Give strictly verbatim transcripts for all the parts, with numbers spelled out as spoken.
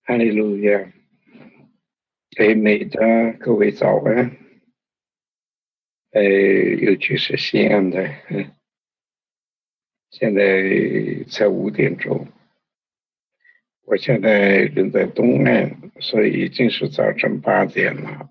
哈利路亚，北美的各位早安，呃，尤其是西安的，嗯，现在才五点钟，我现在人在东岸，所以已经是早晨八点了。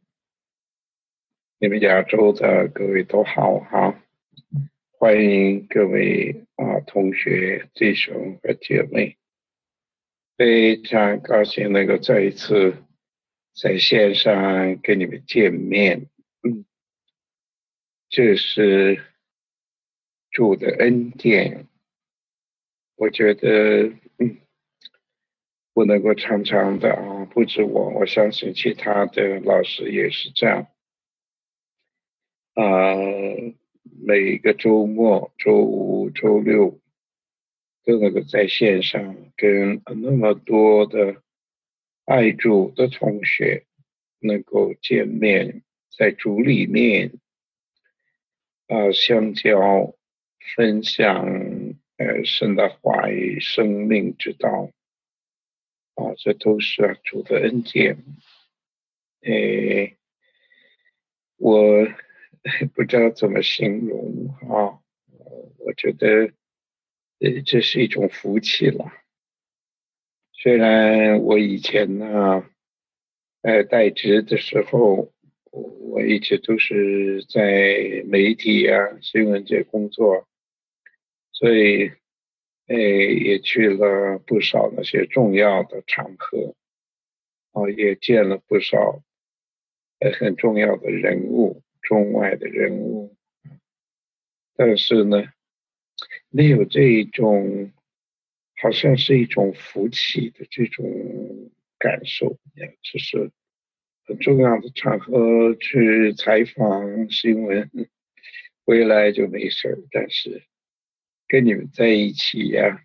你们亚洲的各位都好哈，欢迎各位啊同学、弟兄和姐妹，非常高兴能够再一次在线上跟你们见面，嗯，这是主的恩典，我觉得，嗯，不能够常常的啊，不止我，我相信其他的老师也是这样啊。每个周末、周五、周六都能够在线上跟那么多的爱主的同学能够见面，在主里面啊相交、分享呃神的话语、生命之道。啊，这都是主的恩典。诶，我不知道怎么形容啊，我觉得呃这是一种福气了。虽然我以前呢，呃，在职的时候，我一直都是在媒体啊、新闻界工作，所以，呃，也去了不少那些重要的场合，啊，也见了不少呃很重要的人物，中外的人物，但是呢，没有这一种好像是一种福气的这种感受，就是很重要的场合去采访新闻，回来就没事儿，但是跟你们在一起呀、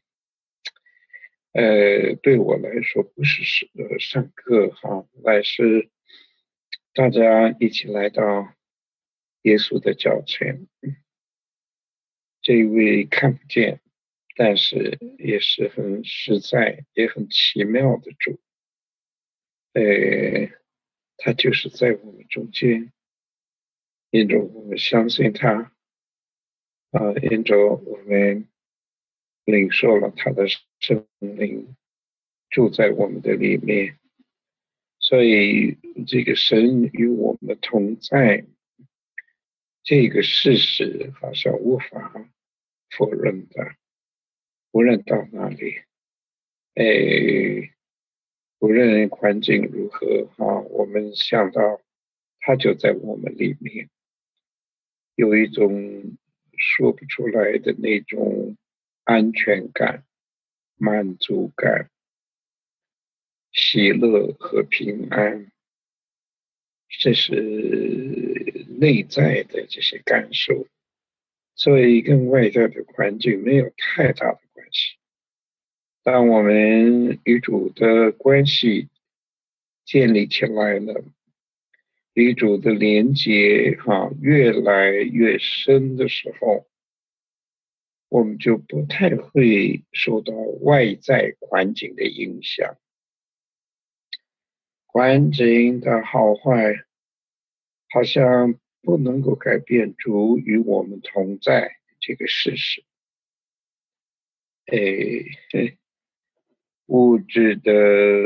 呃，对我来说不是是呃上课哈，乃是大家一起来到耶稣的脚前，这一位看不见，但是也是很实在，也很奇妙的主，呃，他就是在我们中间，因着我们相信他，啊、因着我们领受了他的圣灵，住在我们的里面，所以这个神与我们同在，这个事实好像无法否认的，无论到哪里，哎，无论环境如何啊，我们想到他就在我们里面，有一种说不出来的那种安全感、满足感、喜乐和平安，这是内在的这些感受，所以跟外在的环境没有太大的关系。当我们与主的关系建立起来了，与主的连接哈、越来越深的时候，我们就不太会受到外在环境的影响。环境的好坏好像不能够改变主与我们同在这个事实。诶，物质的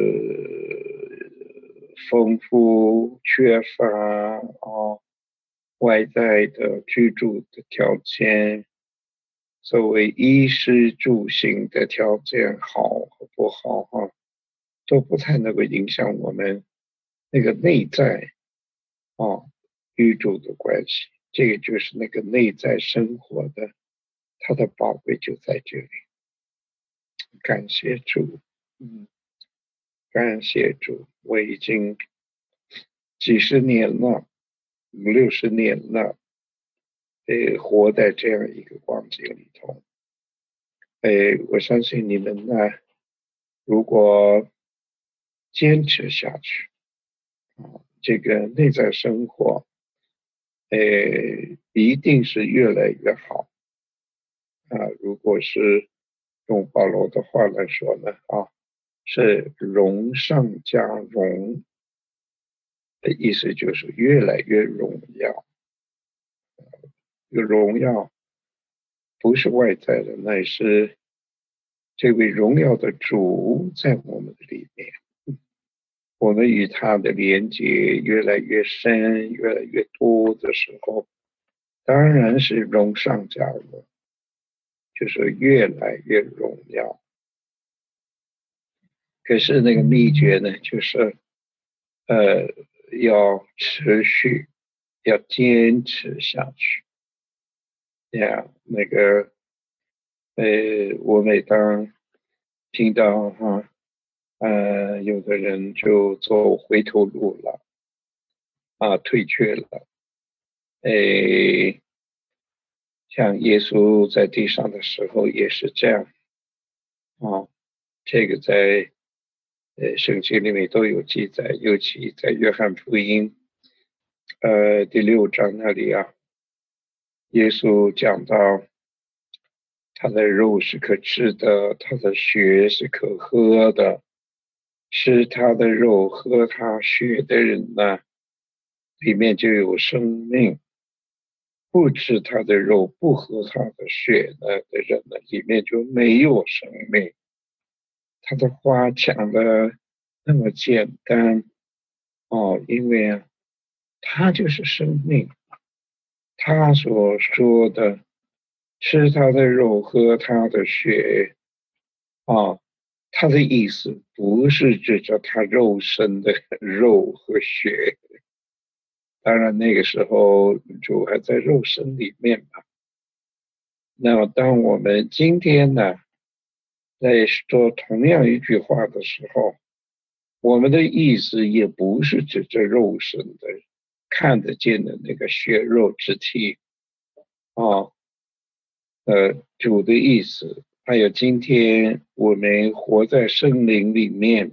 丰富缺乏啊，外在的居住的条件，所谓衣食住行的条件好和不好哈、都不太能够影响我们那个内在啊与主的关系。这个就是那个内在生活的，它的宝贵就在这里。感谢主，嗯，感谢主，我已经几十年了，五六十年了，呃，活在这样一个光景里头。呃，我相信你们呢，如果坚持下去，这个内在生活，呃，一定是越来越好啊。如果是用保罗的话来说呢，啊， 是荣上加荣的意思，就是越来越荣耀。这个荣耀不是外在的，乃是这位荣耀的主在我们的里面。我们与他的连接越来越深，越来越多的时候，当然是荣上加荣，就是越来越荣耀。可是那个秘诀呢，就是呃，要持续，要坚持下去。呀，那个呃，我每当听到哈，呃，有的人就走回头路了，啊，退却了，诶，像耶稣在地上的时候也是这样，啊，这个在呃圣经里面都有记载，尤其在约翰福音呃第六章那里啊，耶稣讲到他的肉是可吃的，他的血是可喝的，吃他的肉喝他血的人呢，里面就有生命；不吃他的肉不喝他的血呢的人呢，里面就没有生命。他的话讲的那么简单哦，因为啊，他就是生命，他所说的吃他的肉喝他的血啊，他的意思不是指着他肉身的肉和血，当然那个时候主还在肉身里面嘛。那么当我们今天呢，在说同样一句话的时候，我们的意思也不是指着肉身的看得见的那个血肉之体啊，呃，主的意思，还有今天我们活在圣灵里面，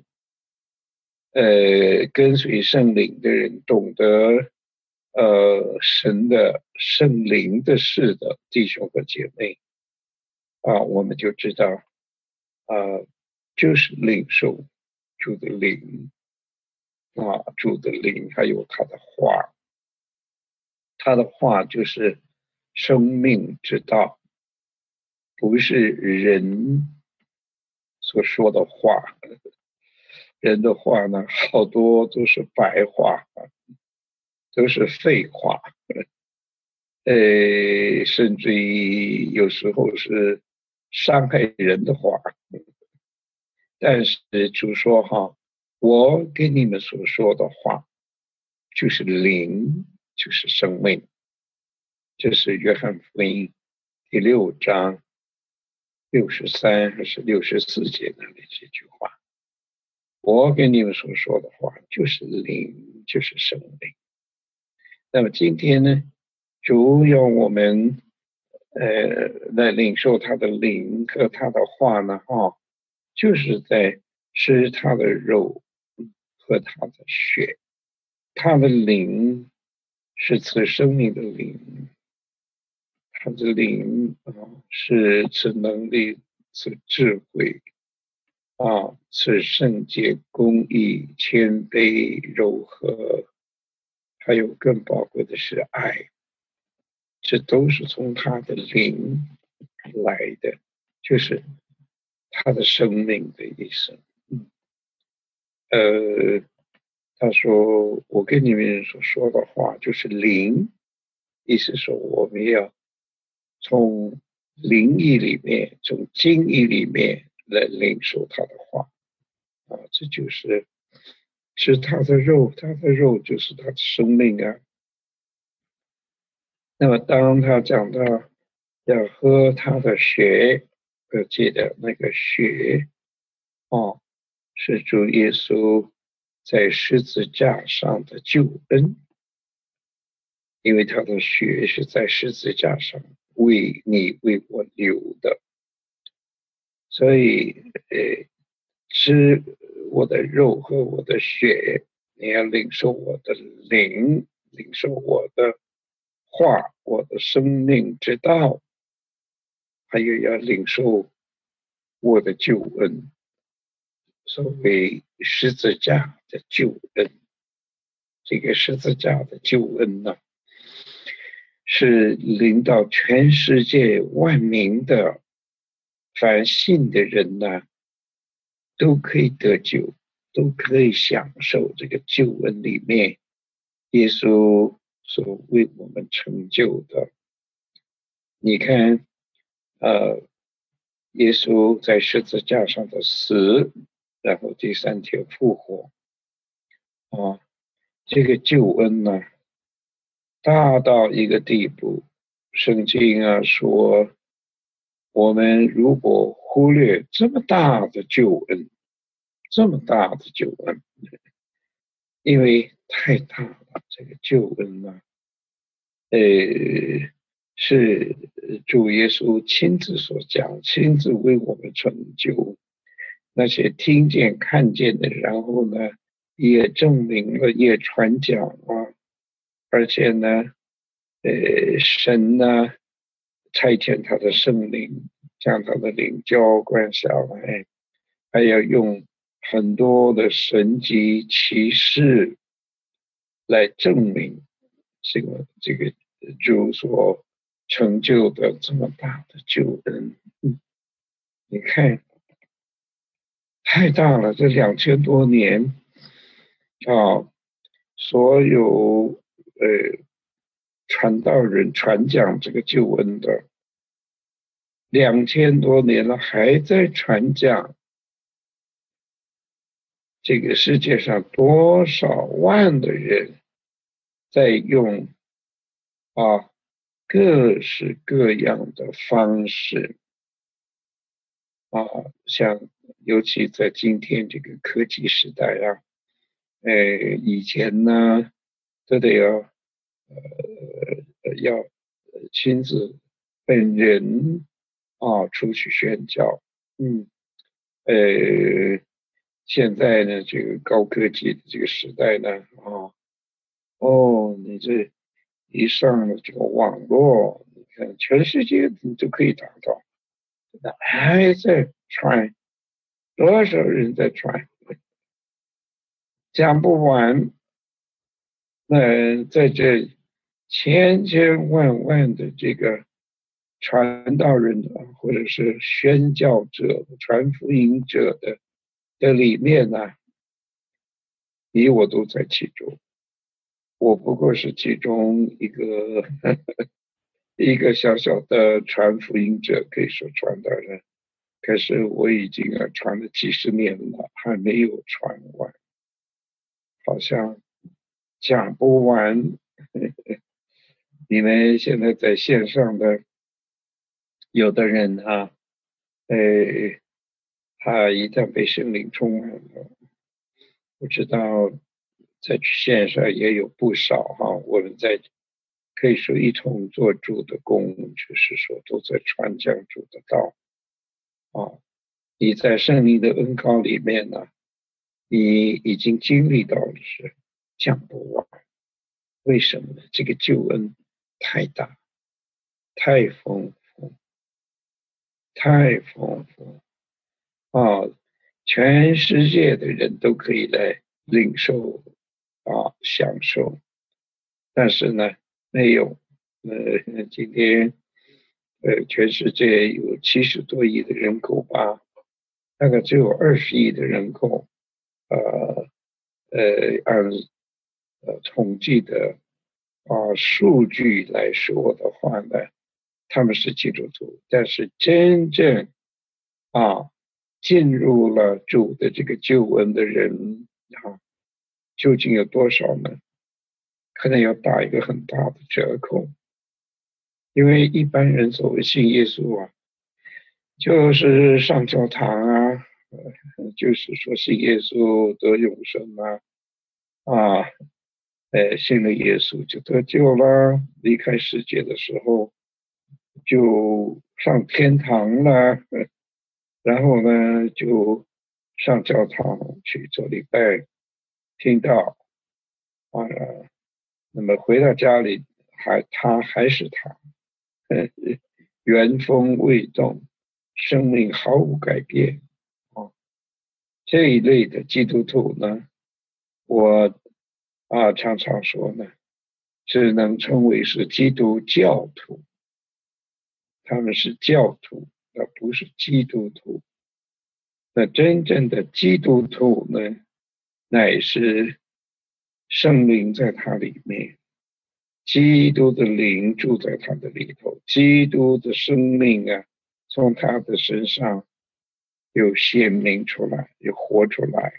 呃，跟随圣灵的人，懂得呃神的圣灵的事的弟兄和姐妹啊，我们就知道啊，就是领受主的灵啊，主的灵还有他的话，他的话就是生命之道，不是人所说的话。人的话呢，好多都是白话，都是废话，呃，甚至于有时候是伤害人的话。但是就说哈，我跟你们所说的话，就是灵，就是生命。这是约翰福音第六章六十三还是六十四节那里这句话。我跟你们所说的话，就是灵，就是生命。那么今天呢，主要我们呃来领受他的灵和他的话呢，哈，就是在吃他的肉和他的血。他的灵是赐生命的灵，他的灵啊是赐能力、赐智慧啊，赐圣洁、公义、谦卑、柔和，还有更宝贵的是爱。这都是从他的灵来的，就是他的生命的意思。嗯，呃，他说我跟你们所说的话就是灵，意思说我们要从灵意里面，从经意里面来领受他的话啊，这就是是他的肉，他的肉就是他的生命啊。那么当他讲到要喝他的血，呃，记得那个血哦，是主耶稣在十字架上的救恩，因为他的血是在十字架上为你为我流的，所以呃，吃我的肉和我的血，你要领受我的灵，领受我的话，我的生命之道，还有要领受我的救恩。 所谓十字架的救恩。这个十字架的救恩呢，是领导全世界万民的凡信的人呢，都可以得救，都可以享受这个救恩里面耶稣所为我们成就的。你看，呃，耶稣在十字架上的死，然后第三天复活，啊，这个救恩呢，大到一个地步，圣经啊说，我们如果忽略这么大的救恩，这么大的救恩，因为太大了，这个救恩呢，呃，是主耶稣亲自所讲，亲自为我们成就。那些听见看见的，然后呢，也证明了，也传讲了，而且呢，呃，神呢，差遣他的圣灵，将他的灵浇灌下来，还要用很多的神迹奇事来证明这个这个主所成就的这么大的救恩。嗯，你看，太大了，这两千多年啊，所有呃传道人传讲这个救恩的，两千多年了，还在传讲。这个世界上多少万的人在用啊各式各样的方式啊，像尤其在今天这个科技时代啊，呃，以前呢都得要呃要亲自本人啊出去宣教，嗯，呃，现在呢这个高科技的这个时代呢啊，哦，你这一上了这个网络，你看全世界你都可以达到，那还在传，多少人在传，讲不完。那在这千千万万的这个传道人的，或者是宣教者、传福音者的的里面呢，你我都在其中。我不过是其中一个一个小小的传福音者，可以说传道人。可是我已经啊传了几十年了，还没有传完，好像讲不完。你们现在在线上的有的人啊，呃，他一旦被圣灵充满了，我知道在线上也有不少哈、啊，我们在可以说一同做主的工，就是说都在传讲主的道啊。你在圣灵的恩膏里面呢，你已经经历到的是讲不完。为什么呢？这个救恩太大，太丰富，太丰富啊！全世界的人都可以来领受啊，享受。但是呢，没有。呃，今天呃，全世界有七十多亿的人口吧，大概只有二十亿的人口，呃呃，按呃统计的啊数据来说的话呢，他们是基督徒，但是真正啊进入了主的这个救恩的人啊，究竟有多少呢？可能要打一个很大的折扣，因为一般人所谓信耶稣啊，就是上教堂啊，呃就是说信耶稣得永生啊，啊，呃，信了耶稣就得救了，离开世界的时候就上天堂了，然后呢就上教堂去做礼拜，听到啊，那么回到家里还他还是他，呃，原封未动，生命毫无改变啊。 这一类的基督徒呢，我啊常常说呢，只能称为是基督教徒，他们是教徒，而不是基督徒。那真正的基督徒呢，乃是圣灵在他里面，基督的灵住在他的里头，基督的生命啊，从他的身上有显明出来，有活出来。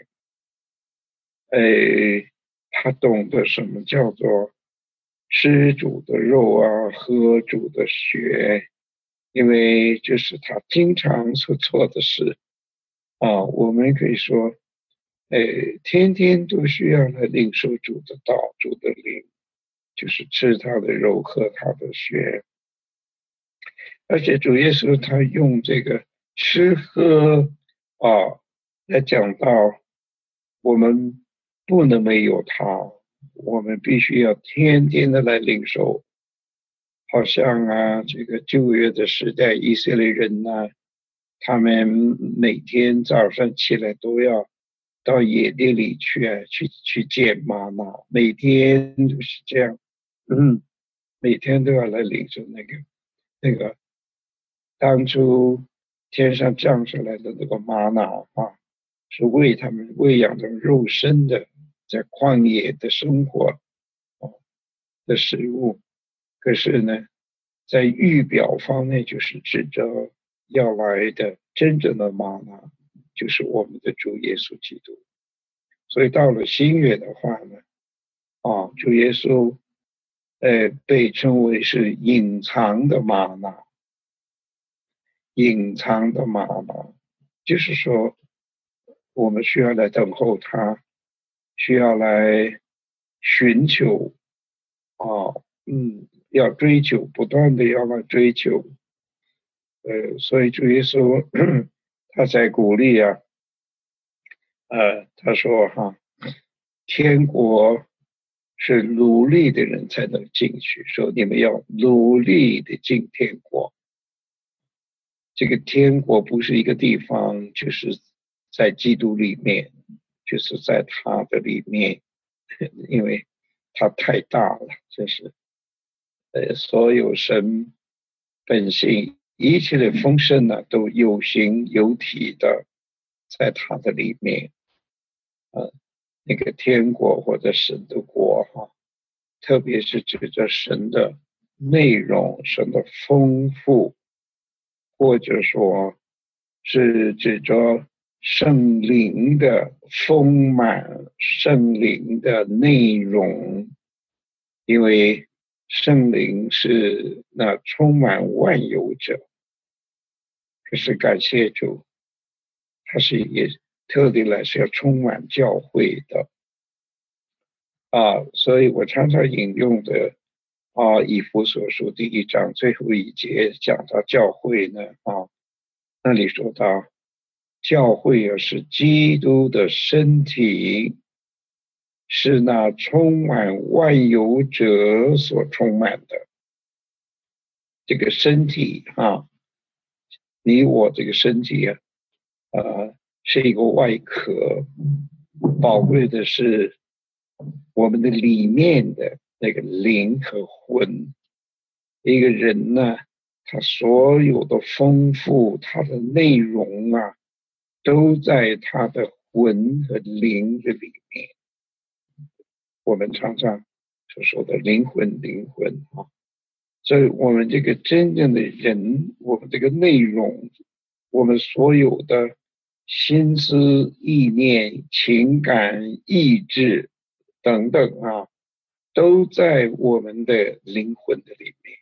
哎，他懂得什么叫做吃主的肉啊，喝主的血，因为这是他经常所做的事啊。我们可以说，哎，天天都需要来领受主的道，主的灵，就是吃他的肉，喝他的血。而且主耶稣他用这个吃喝啊来讲到我们不能没有他，我们必须要天天的来领受。好像啊，这个旧约的时代，以色列人呢、啊，他们每天早上起来都要到野地里去啊，去去捡玛瑙，每天就是这样，嗯，每天都要来领受那个那个当初天上降下来的那个玛瑙啊，是为他们喂养着肉身的，在旷野的生活啊的食物。可是呢，在预表方面，就是指着要来的真正的玛瑙，就是我们的主耶稣基督。所以到了新约的话呢，啊，主耶稣，呃，被称为是隐藏的玛瑙，隐藏的玛瑙，就是说，我们需要来等候他，需要来寻求，啊，嗯，要追求，不断的要来追求。呃，所以主耶稣他在鼓励啊，呃，他说哈，天国是努力的人才能进去，说你们要努力的进天国。这个天国不是一个地方，就是在基督里面，就是在他的里面，因为他太大了，这是呃，所有神本性一切的丰盛呢，都有形有体的在他的里面。呃，那个天国或者神的国哈，特别是指着神的内容、神的丰富，或者说是指着圣灵的丰满、圣灵的内容，因为圣灵是那充满万有者。可是感谢主，他是也特地来是要充满教会的啊，所以我常常引用的啊，以弗所书第一章最后一节讲到教会呢啊，那里说到教会也是基督的身体，是那充满万有者所充满的这个身体啊，你我这个身体啊，呃，是一个外壳，宝贵的是我们的里面的那个灵和魂。一个人呢，他所有的丰富，他的内容啊，都在他的魂和灵的里面。我们常常所说的灵魂，灵魂啊，所以我们这个真正的人，我们这个内容，我们所有的心思、意念、情感、意志等等啊，都在我们的灵魂的里面。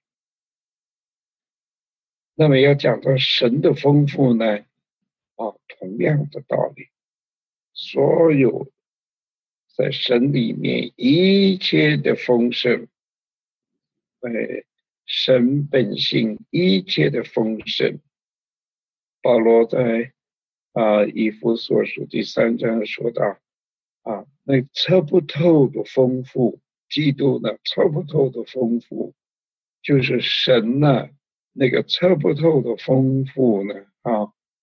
那么要讲到神的丰富呢，啊，同样的道理，所有在神里面一切的丰盛，呃，神本性一切的丰盛，保罗在啊以弗所书第三章说到啊，那测不透的丰富，基督呢测不透的丰富，就是神呢那个测不透的丰富呢啊，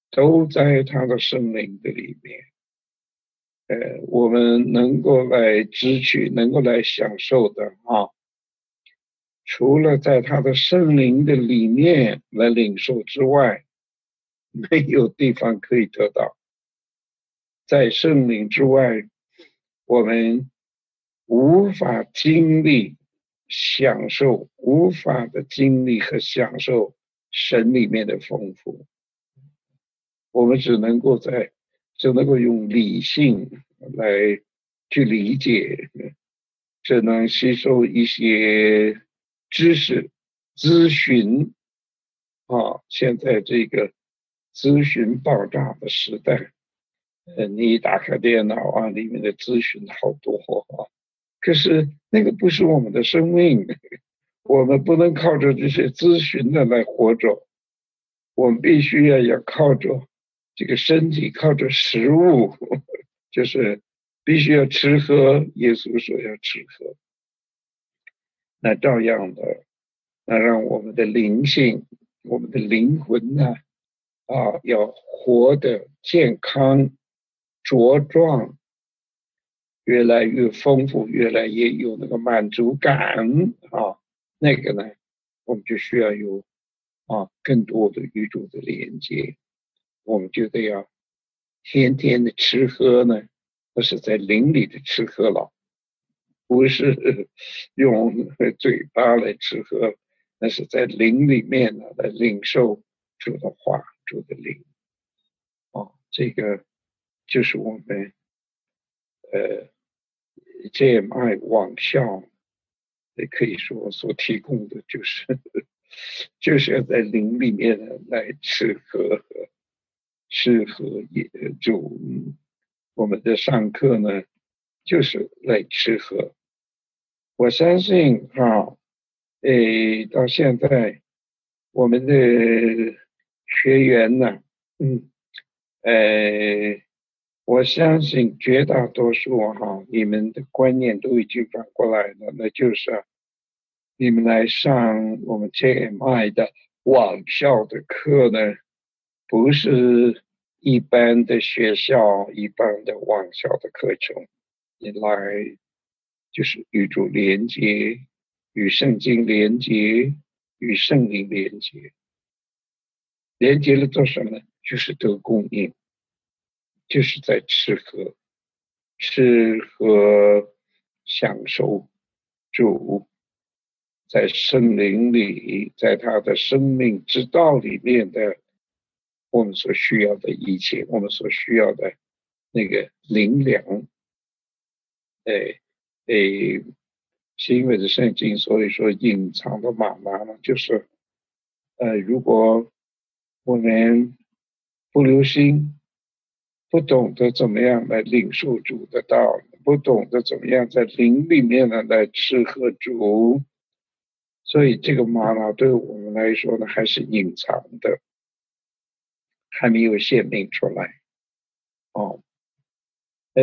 都在他的圣灵的里面。呃，我们能够来支取，能够来享受的啊，除了在他的圣灵的里面来领受之外，没有地方可以得到。在圣灵之外，我们无法经历、享受，无法的经历和享受神里面的丰富。我们只能够在，只能够用理性来去理解，只能吸收一些知识、咨询啊。现在这个咨询爆炸的时代，呃，你一打开电脑啊，里面的咨询好多啊。可是那个不是我们的生命，我们不能靠着这些咨询的来活着，我们必须要要靠着这个身体，靠着食物，就是必须要吃喝，耶稣说要吃喝。那照样的，那让我们的灵性，我们的灵魂呢，啊，要活得健康、茁壮，越来越丰富，越来越有那个满足感啊。那个呢，我们就需要有啊更多的与主的连接，我们就得要天天的吃喝呢，那是在灵里的吃喝了，不是用嘴巴来吃喝，那是在灵里面呢来领受主的话，主的灵。哦，这个就是我们呃 J M I 网校也可以说所提供的，就是就是要在灵里面呢来吃喝，吃喝也主。我们的上课呢，就是来吃喝。我相信哈，诶，到现在我们的学员呢，嗯，呃，我相信绝大多数哈，你们的观念都已经转过来了，那就是你们来上我们 J M I 的网校的课呢，不是一般的学校、一般的网校的课程，你来就是与主连接，与圣经连接，与圣灵连接。连接了做什么呢？就是得供应，就是在吃喝，吃喝享受主在圣灵里，在他的生命之道里面的我们所需要的一切，我们所需要的那个灵粮。哎哎，是因为是圣经，所以说隐藏的玛拿呢，就是呃，如果我们不留心，不懂得怎么样来领受主的道，不懂得怎么样在灵里面呢来吃喝主，所以这个玛拿对我们来说呢，还是隐藏的，还没有显明出来。哦，呃，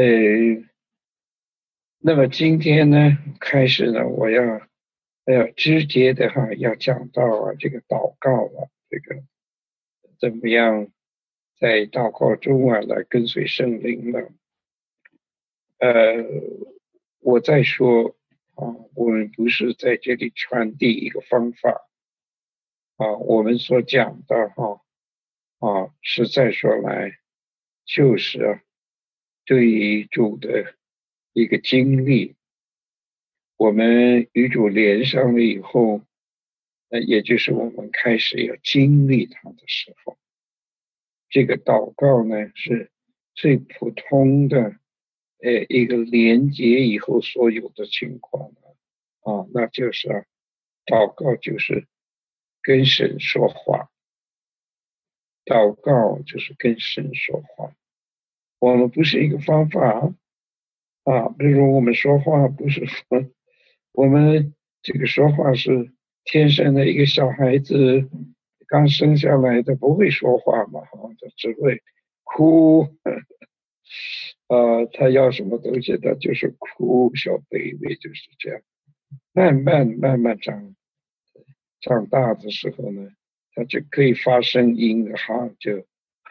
那么今天呢，开始呢，我要要直接的哈，要讲到啊这个祷告啊，这个怎么样在祷告中啊来跟随圣灵呢？呃，我在说啊，我们不是在这里传递一个方法啊，我们所讲的哈啊，实在说来就是啊，对于主的一个经历，我们与主连上了以后，呃，也就是我们开始要经历它的时候，这个祷告呢是最普通的。呃，一个连接以后所有的情况啊，那就是啊，祷告就是跟神说话，祷告就是跟神说话。我们不是一个方法啊，比如我们说话不是说我们这个说话是天生的一个小孩子刚生下来的不会说话嘛，哈，他只会哭。呃，他要什么东西，他就是哭，小 baby 就是这样。慢慢慢慢长长大的时候呢，他就可以发声音了哈，就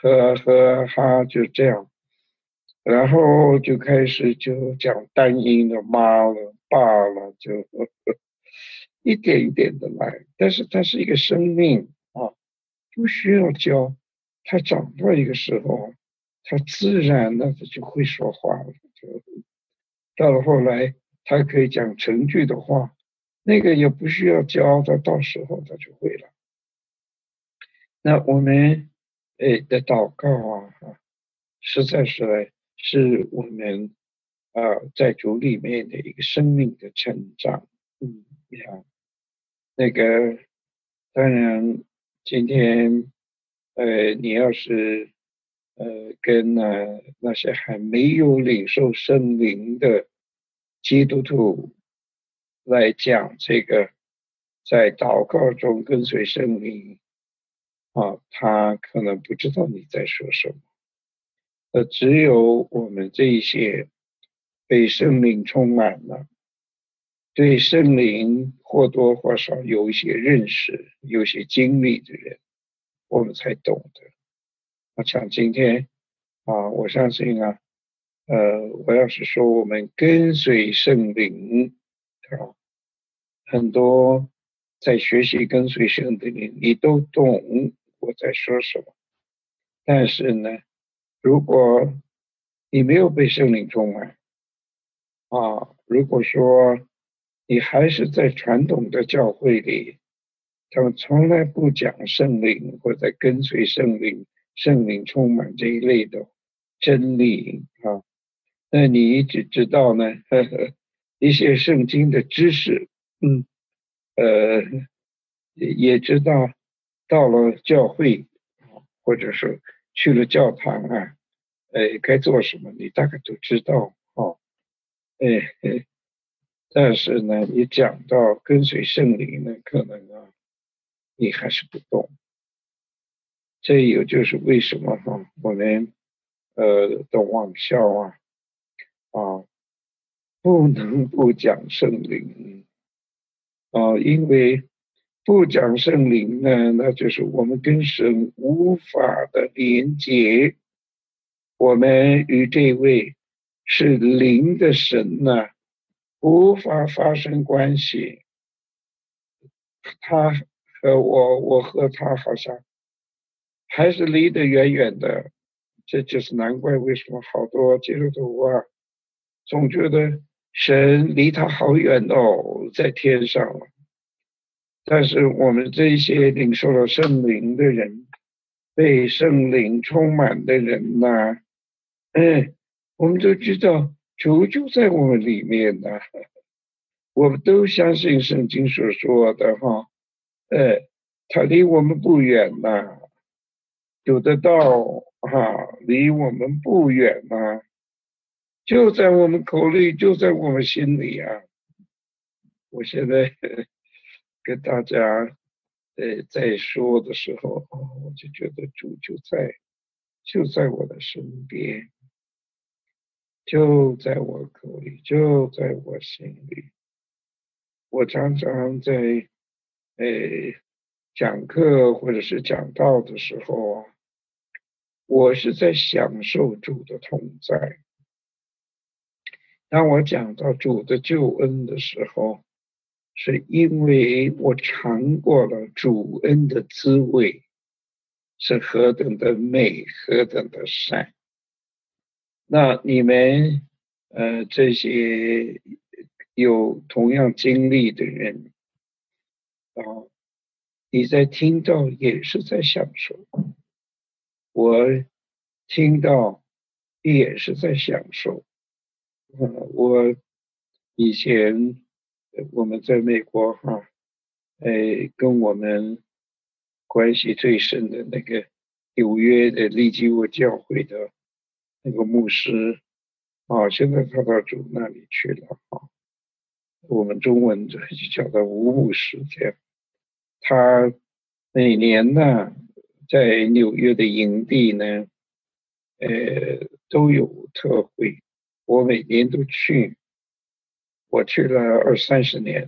呵呵哈就这样，然后就开始就讲单音的妈了爸了，就呵呵一点一点的来。但是它是一个生命啊，不需要教，他长到一个时候，他自然的他就会说话了。就到了后来，他可以讲成句的话，那个也不需要教，他到时候他就会了。那我们诶的祷告啊，实在是呢，是我们啊、呃在主里面的一个生命的成长。嗯，呀，那个当然，今天呃，你要是呃跟那那些还没有领受圣灵的基督徒来讲这个，在祷告中跟随圣灵啊，他可能不知道你在说什么。呃，只有我们这一些被圣灵充满了，对圣灵或多或少有一些认识、有一些经历的人，我们才懂得。我想今天啊，我相信啊，呃，我要是说我们跟随圣灵啊，很多在学习跟随圣灵，你都懂我在说什么。但是呢，如果你没有被圣灵充满啊，如果说你还是在传统的教会里，他们从来不讲圣灵或者跟随圣灵、圣灵充满这一类的真理啊，那你只知道呢呵呵一些圣经的知识，嗯，呃，也也知道到了教会或者是去了教堂啊，呃，该做什么，你大概都知道哦，哎哎，但是呢，你讲到跟随圣灵呢，可能啊，你还是不懂。这也就是为什么哈，我们呃的网校啊啊不能不讲圣灵啊，因为不讲圣灵呢，那就是我们跟神无法的连接，我们与这位是灵的神呢，无法发生关系。他和我，我和他好像还是离得远远的。这就是难怪为什么好多基督徒啊，总觉得神离他好远哦，在天上了。但是我们这些领受了圣灵的人，被圣灵充满的人呐、嗯，我们都知道主就在我们里面呐、我们都相信圣经所说的哈，呃，他离我们不远呐、有的道哈，离我们不远呐、就在我们口里，就在我们心里啊。我现在跟大家呃在说的时候，哦，我就觉得主就在就在我的身边，就在我口里，就在我心里。我常常在呃讲课或者是讲道的时候啊，我是在享受主的同在。当我讲到主的救恩的时候，是因为我尝过了主恩的滋味，是何等的美，何等的善。那你们呃这些有同样经历的人啊，你在听到也是在享受，我听到也是在享受。呃，我以前呃我们在美国哈，呃，跟我们关系最深的那个纽约的利基沃教会的那个牧师啊，现在他到主那里去了啊，我们中文就叫他吴牧师这样。他每年呢，在纽约的营地呢，呃，都有特会，我每年都去，我去了二三十年，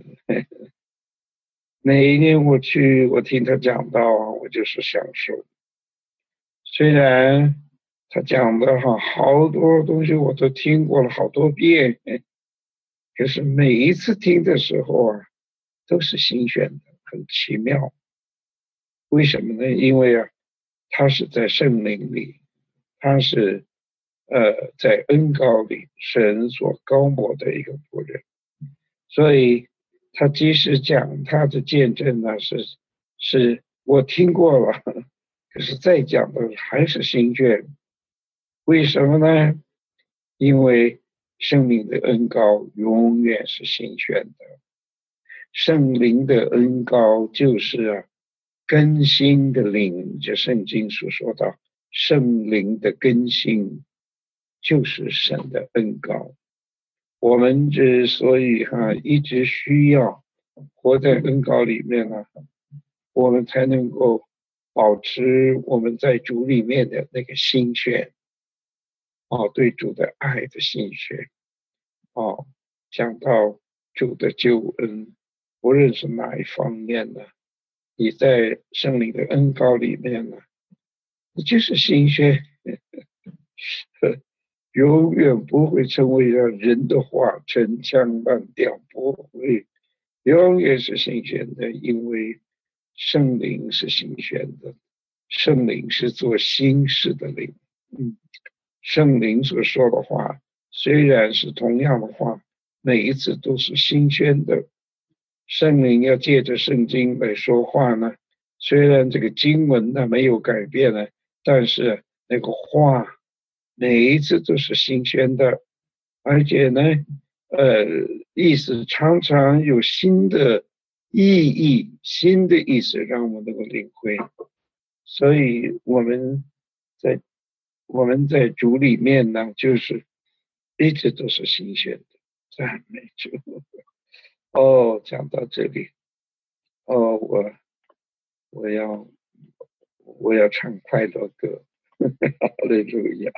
每一年我去，我听他讲道啊，我就是享受。 虽然他讲的哈好多东西我都听过了好多遍，可是每一次听的时候啊，都是新鲜的，很奇妙。为什么呢？因为啊，他是在圣灵里，他是呃在恩膏里，神所高摩的一个仆人，所以他即使讲他的见证呢，是是我听过了，可是再讲的还是新鲜。为什么呢？因为圣灵的恩膏永远是新鲜的，圣灵的恩膏就是啊更新的灵，这圣经所说到圣灵的更新就是神的恩膏。我们之所以哈、啊、一直需要活在恩膏里面呢、啊，我们才能够保持我们在主里面的那个心血，哦，对主的爱的心血。哦，讲到主的救恩，无论是哪一方面呢，你在圣灵的恩膏里面呢，你就是心血，永远不会成为让人的话陈腔滥调，不会，永远是新鲜的，因为圣灵是新鲜的，圣灵是做新事的灵。嗯，圣灵所说的话虽然是同样的话，每一次都是新鲜的。圣灵要借着圣经来说话呢，虽然这个经文呢没有改变呢，但是那个话每一次都是新鲜的，而且呢，呃，意思常常有新的意义、新的意思，让我们能够领会。所以我们在我们在主里面呢，就是一直都是新鲜的，赞美主。哦，讲到这里，哦，我我要我要唱快乐歌，哈利路亚。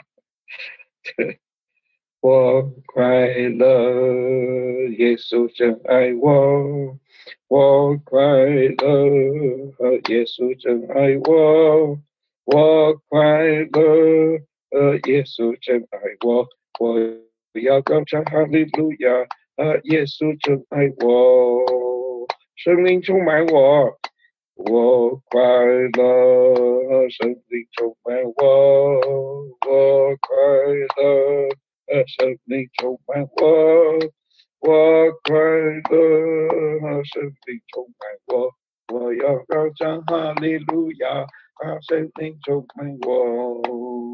我快乐，耶稣真爱我，我快乐，耶稣真爱我，我快乐，耶稣真爱我，我要高唱哈利路亚，耶稣真爱我，生命充满我，我快乐，生命充满我，我快乐。生命充满我，我快乐，生命充满我，我要高唱哈利路亚，生命充满我，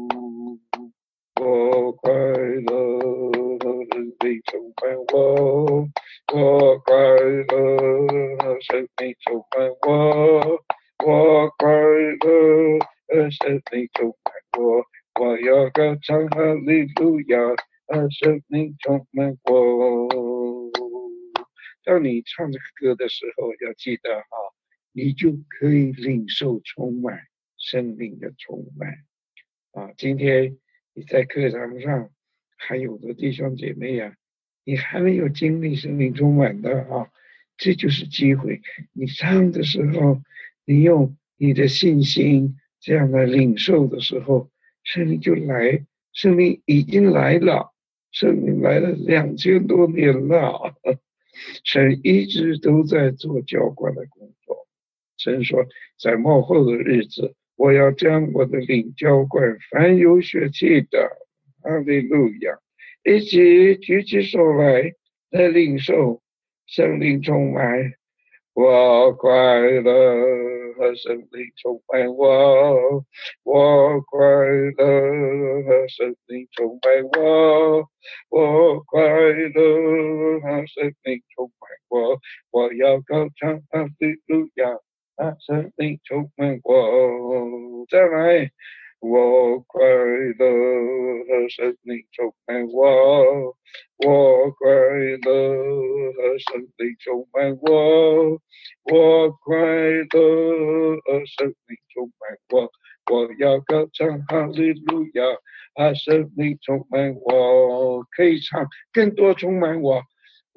我快乐，生命充满我，我快乐，生命充满我，我快乐，生命充满我，我要高唱哈利路亚。生命充满我。当你唱这个歌的时候，要记得哈，你就可以领受充满生命的充满啊！今天你在课堂上，还有的弟兄姐妹呀、啊，你还没有经历生命充满的啊，这就是机会。你唱的时候，你用你的信心这样的领受的时候，圣灵就来，圣灵已经来了。圣灵来了两千多年了，神一直都在做浇灌的工作。神说，在末后的日子，我要将我的灵浇灌凡有血气的。哈利路亚！一起举起手来，来领受圣灵充满。我快乐和生命充满我，我快乐和生命充满我，我快乐和生命充满我，我要高唱哈利路亚，生命充满我。再来，我快乐和生命充满我，我快乐和生命充满我，我快乐和生命充满我，我要高唱哈利路亚，啊，生命充满我，可以唱更多充满我，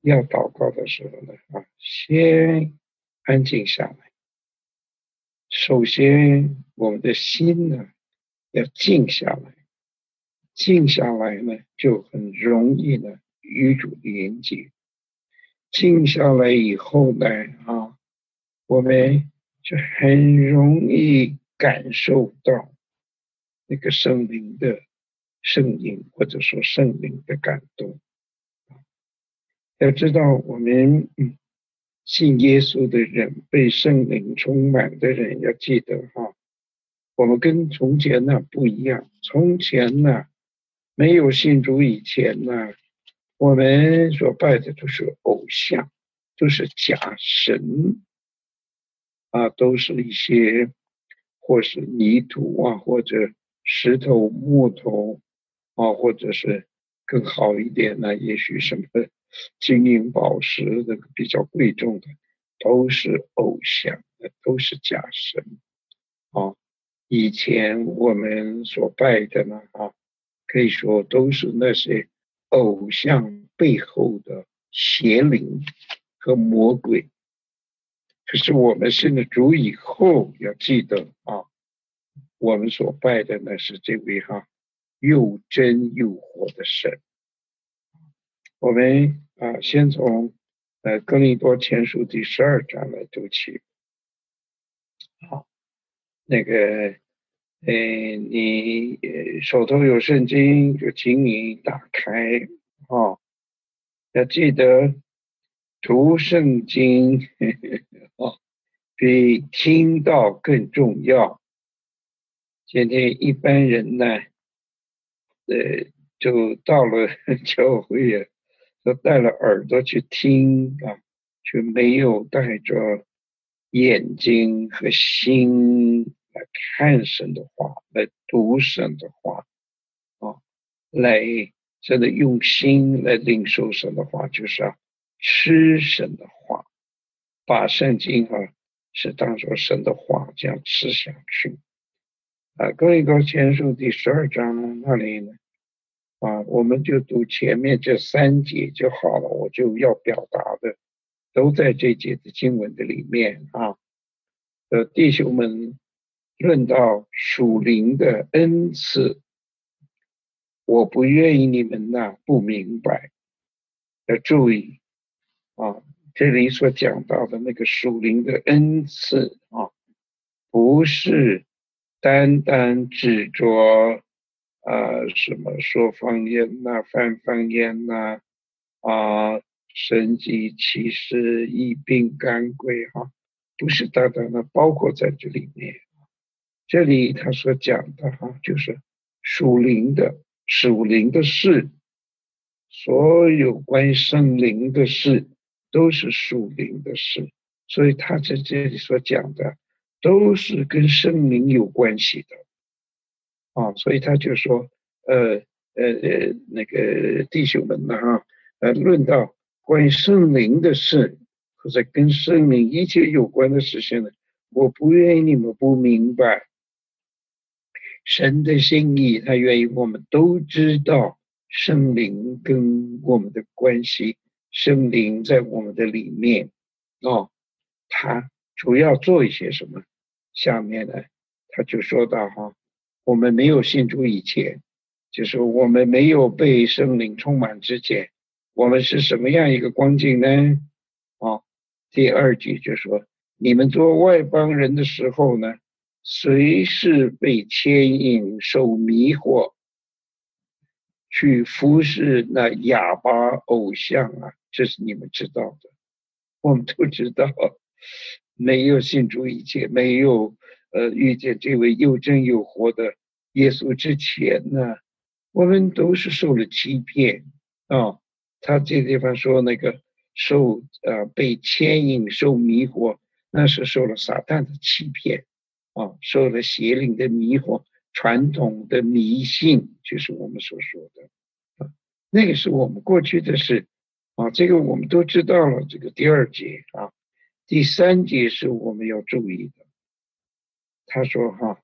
要祷告的时候呢，啊，先安静下来。首先，我们的心呢要静下来，静下来呢就很容易呢与主连接。静下来以后呢，啊，我们就很容易感受到那个圣灵的圣灵，或者说圣灵的感动。要知道，我们嗯信耶稣的人，被圣灵充满的人，要记得哈，我们跟从前呢不一样。从前呢，没有信主以前呢，我们所拜的都是偶像，都是假神啊，都是一些或是泥土啊，或者石头、木头啊，或者是更好一点呢，也许什么金银宝石这个比较贵重的，都是偶像，都是假神啊。以前我们所拜的呢，啊，可以说都是那些偶像背后的邪灵和魔鬼。可是我们信了主以后，要记得啊，我们所拜的呢是这位哈又真又活的神。我们啊，先从呃哥林多前书第十二章来读起。好，那个呃，你呃手头有圣经，就请你打开啊，要记得读圣经啊，比听到更重要。今天一般人呢，呃，就到了教会啊，都带了耳朵去听啊，却没有带着眼睛和心来看神的话，来读神的话啊，来真的用心来领受神的话，就是要吃神的话，把圣经啊是当作神的话这样吃下去。啊，哥林多前书第十二章那里呢，啊，我们就读前面这三节就好了。我就要表达的都在这节的经文的里面啊。呃，弟兄们，论到属灵的恩赐，我不愿意你们呐不明白。要注意啊，这里所讲到的那个属灵的恩赐啊，不是单单指着啊什么说方言呐、翻方言呐、啊神迹奇事、医病赶鬼哈，不是单单的包括在这里面。这里他所讲的哈，就是属灵的属灵的事，所有关于圣灵的事都是属灵的事，所以他在这里所讲的都是跟圣灵有关系的啊，所以他就说，呃呃呃，那个弟兄们呢哈，呃，论到关于圣灵的事，或者跟圣灵一切有关的事情呢，我不愿意你们不明白。神的心意，他愿意我们都知道圣灵跟我们的关系，圣灵在我们的里面哦，他主要做一些什么？下面呢，他就说到哈，我们没有信主以前，就是我们没有被圣灵充满之前，我们是什么样一个光景呢？哦，第二句就说，你们做外邦人的时候呢，随时被牵引受迷惑，去服侍那哑巴偶像啊，这是你们知道的。我们都知道，没有信主以前，没有呃遇见这位又真又活的耶稣之前呢，我们都是受了欺骗啊。他这地方说那个受呃被牵引受迷惑，那是受了撒旦的欺骗啊，受了邪灵的迷惑，传统的迷信就是我们所说的啊，那个是我们过去的事啊，这个我们都知道了。这个第二节啊，第三节是我们要注意的。他说哈，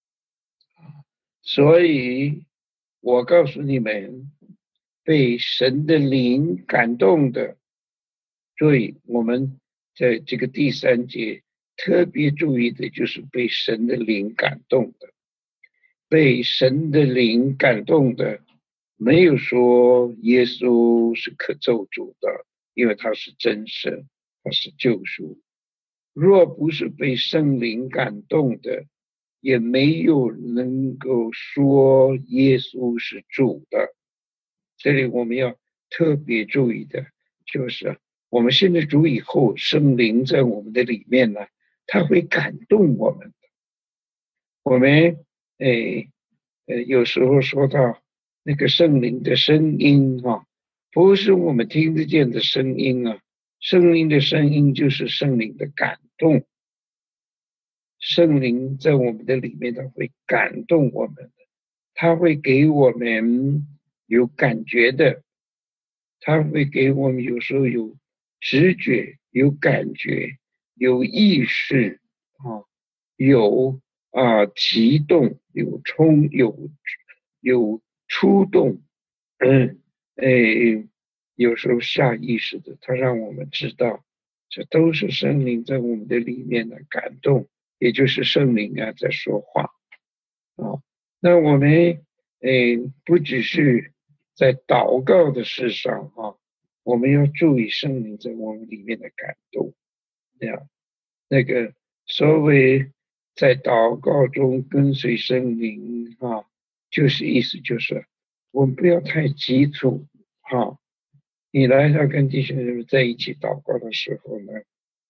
所以我告诉你们，被神的灵感动的， 所以我们在这个第三节特别注意的就是被神的灵感动的，被神的灵感动的，没有说耶稣是可咒诅的，因为他是真神，他是救赎。若不是被圣灵感动的，也没有能够说耶稣是主的。这里我们要特别注意的就是我们信了主以后，圣灵在我们的里面呢，他会感动我们的。我们诶呃有时候说到那个圣灵的声音啊，不是我们听得见的声音啊，圣灵的声音就是圣灵的感动。圣灵在我们的里面，他会感动我们的，他会给我们有感觉的，他会给我们有时候有直觉、有感觉、有意识啊，有啊激动、有冲、有有触动，嗯，诶，有时候下意识的，他让我们知道，这都是圣灵在我们的里面的感动。也就是圣灵啊在说话啊。那我们诶不只是在祷告的事上啊，我们要注意圣灵在我们里面的感动。这样，那个所谓在祷告中跟随圣灵啊，就是意思就是我们不要太急促啊。你来要跟弟兄姊妹在一起祷告的时候呢，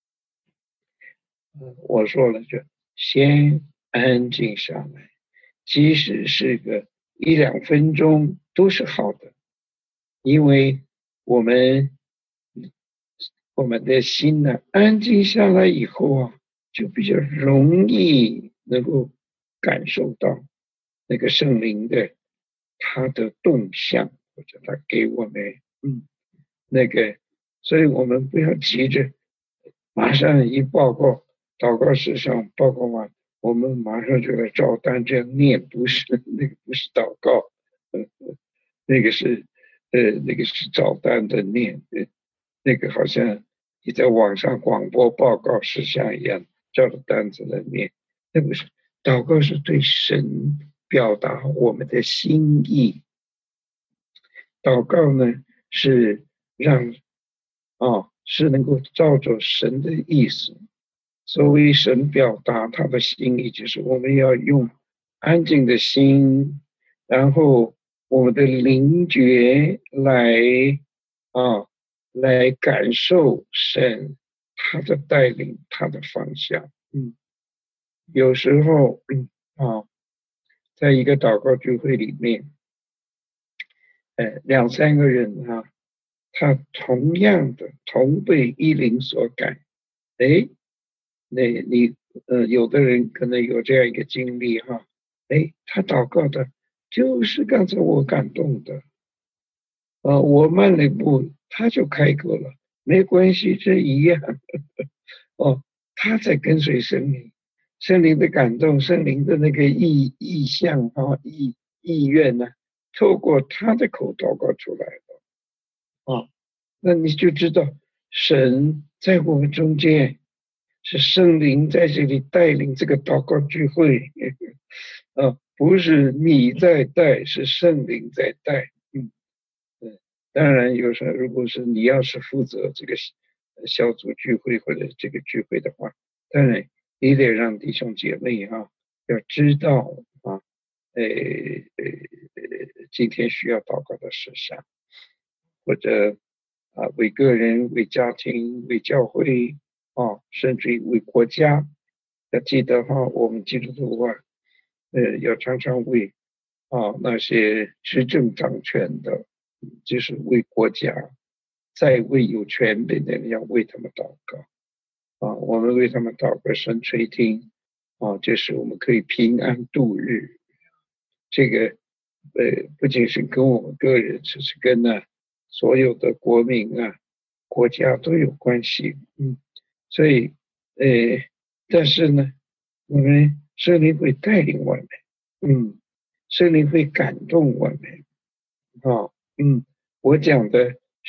我说了就先安静下来，即使是个一两分钟都是好的，因为我们我们的心呢安静下来以后啊，就比较容易能够感受到那个圣灵的他的动向，或者他给我们嗯那个，所以我们不要急着马上一报告祷告事项报告完，我们马上就来照单这样念，不是那个不是祷告，呃，那个是呃那个是照单的念，呃，那个好像你在网上广播报告事项一样，照着单子来念，那不是祷告，是对神表达我们的心意。祷告呢是让啊是能够照着神的意思。所谓神表达他的心意，就是我们要用安静的心，然后我们的灵觉来啊来感受神他的带领，他的方向。嗯，有时候嗯啊，在一个祷告聚会里面，呃，两三个人啊，他同样的同被一灵所感，哎。那你呃，有的人可能有这样一个经历哈，哎，他祷告的就是刚才我感动的，呃，我慢了一步，他就开口了，没关系，这一样。哦，他在跟随圣灵，圣灵的感动，圣灵的那个意意向啊，意意愿呢，透过他的口祷告出来的啊，那你就知道神在我们中间。是圣灵在这里带领这个祷告聚会，啊，不是你在带，是圣灵在带。嗯，嗯，当然有时候如果是你要是负责这个小组聚会或者这个聚会的话，当然你得让弟兄姐妹啊要知道啊，呃呃呃，今天需要祷告的事项，或者啊为个人、为家庭、为教会。啊，甚至于为国家，要记得哈，我们基督徒啊，呃，要常常为啊那些执政掌权的，就是为国家，在为有权柄的人要为他们祷告啊，我们为他们祷告，神垂听啊，就是我们可以平安度日。这个呃，不仅是跟我们个人，只是跟呢所有的国民啊、国家都有关系，嗯。所以，呃，但是呢，我们圣灵会带领我们，嗯，圣灵会感动我们，啊，嗯，我讲的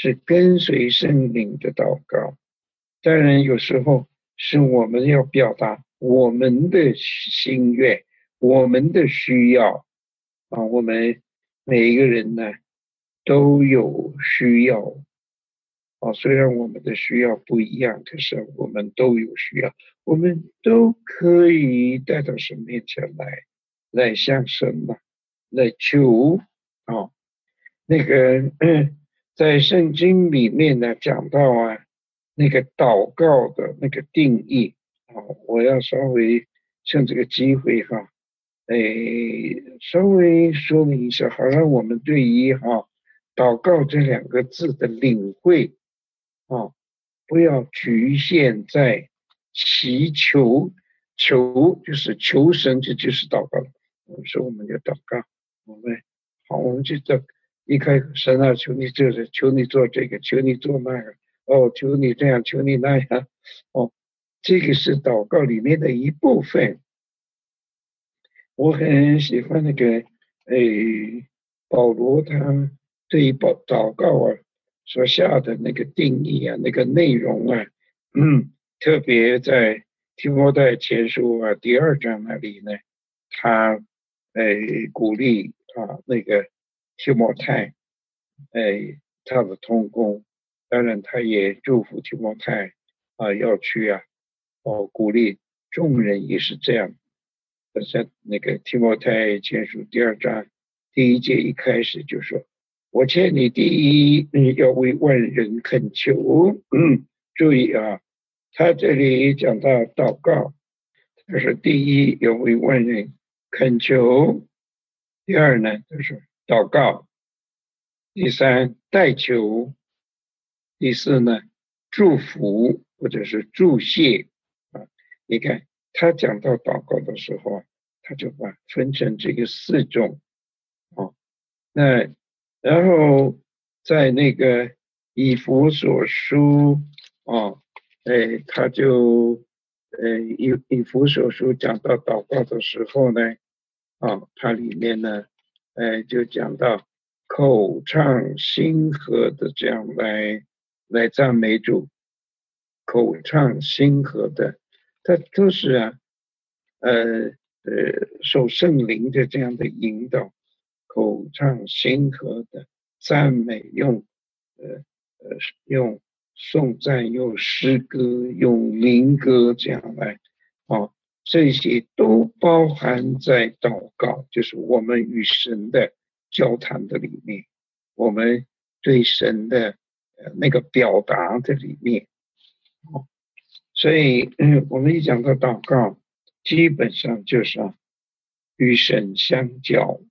是跟随圣灵的祷告。当然有时候是我们要表达我们的心愿，我们的需要啊，我们每一个人呢都有需要啊，虽然我们的需要不一样，可是我们都有需要，我们都可以带到神面前来，来向神嘛，来求啊。那个嗯，在圣经里面呢讲到啊，那个祷告的那个定义啊，我要稍微趁这个机会哈，哎，稍微说明一下，好让我们对于哈祷告这两个字的领会啊，不要局限在祈求，求就是求神，这就是祷告。我们说我们要祷告，我们好，我们就这一开口，神啊，求你这个，求你做这个，求你做那个，哦，求你这样，求你那样，哦，这个是祷告里面的一部分。我很喜欢那个，诶，保罗他对祷祷告啊所下的那个定义啊，那个内容啊，嗯，特别在提摩太前书啊第二章那里呢，他诶鼓励啊那个提摩太，诶他的同工，当然他也祝福提摩太啊要去啊，哦鼓励众人也是这样。在那个提摩太前书第二章第一节一开始就说：“我劝你第一，你要为万人恳求。”嗯，注意啊，他这里讲到祷告，他说第一要为万人恳求，第二呢就是祷告，第三代求，第四呢祝福或者是祝谢啊。你看他讲到祷告的时候啊，他就把分成这个四种啊。那然后在那个以弗所书啊，哎，他就呃以以弗所书讲到祷告的时候呢，啊，它里面呢，呃，就讲到口唱心和的这样来来赞美主，口唱心和的，它都是啊，呃呃，受圣灵的这样的引导，口唱心和的赞美，用呃呃用颂赞、用诗歌、用灵歌这样来啊，这些都包含在祷告，就是我们与神的交谈的里面，我们对神的呃那个表达的里面。所以，嗯，我们一讲到祷告，基本上就是啊，与神相交。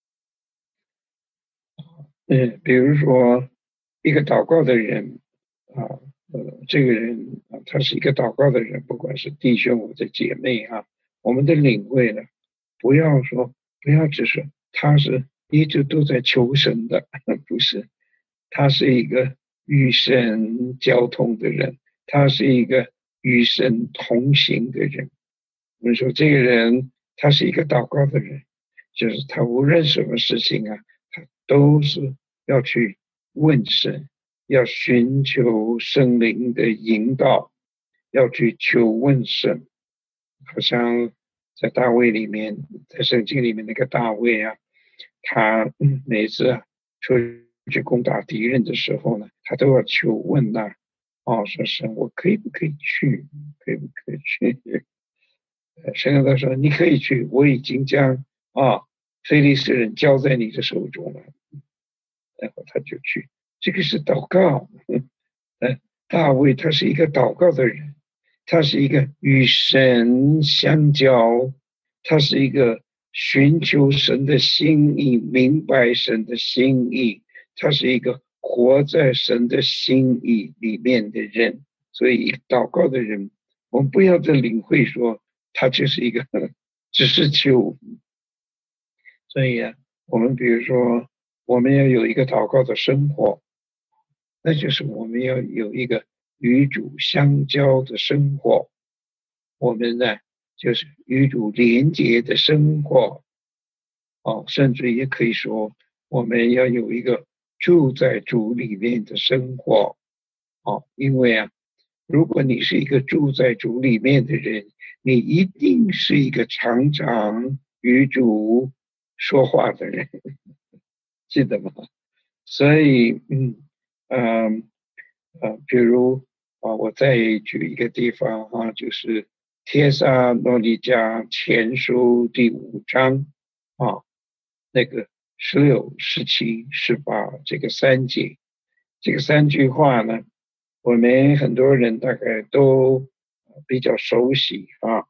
嗯，比如说一个祷告的人啊，呃，这个人啊，他是一个祷告的人，不管是弟兄或者姐妹啊，我们的领会呢，不要说，不要只是他是一直都在求神的，不是，他是一个与神交通的人，他是一个与神同行的人。我们说这个人他是一个祷告的人，就是他无论什么事情啊，他都是要去问神，要寻求圣灵的引导，要去求问神。好像在大卫里面，在圣经里面那个大卫啊，他每次啊出去攻打敌人的时候呢，他都要求问呐、啊，哦，说神，我可以不可以去？可以不可以去？神跟他说：“你可以去，我已经将啊非利士人交在你的手中了。”然后他就去，这个是祷告。嗯，大卫他是一个祷告的人，他是一个与神相交，他是一个寻求神的心意，明白神的心意，他是一个活在神的心意里面的人。所以祷告的人，我们不要再领会说他就是一个只是求。所以啊，我们比如说我们要有一个祷告的生活，那就是我们要有一个与主相交的生活，我们呢就是与主连结的生活，哦，甚至也可以说我们要有一个住在主里面的生活。哦，因为啊，如果你是一个住在主里面的人，你一定是一个常常与主说话的人，记得吗？所以，嗯，嗯，呃，比如啊，我再举一个地方啊，就是帖撒罗尼迦前书第五章啊，那个十六、十七、十八这个三节，这个三句话呢，我们很多人大概都比较熟悉啊。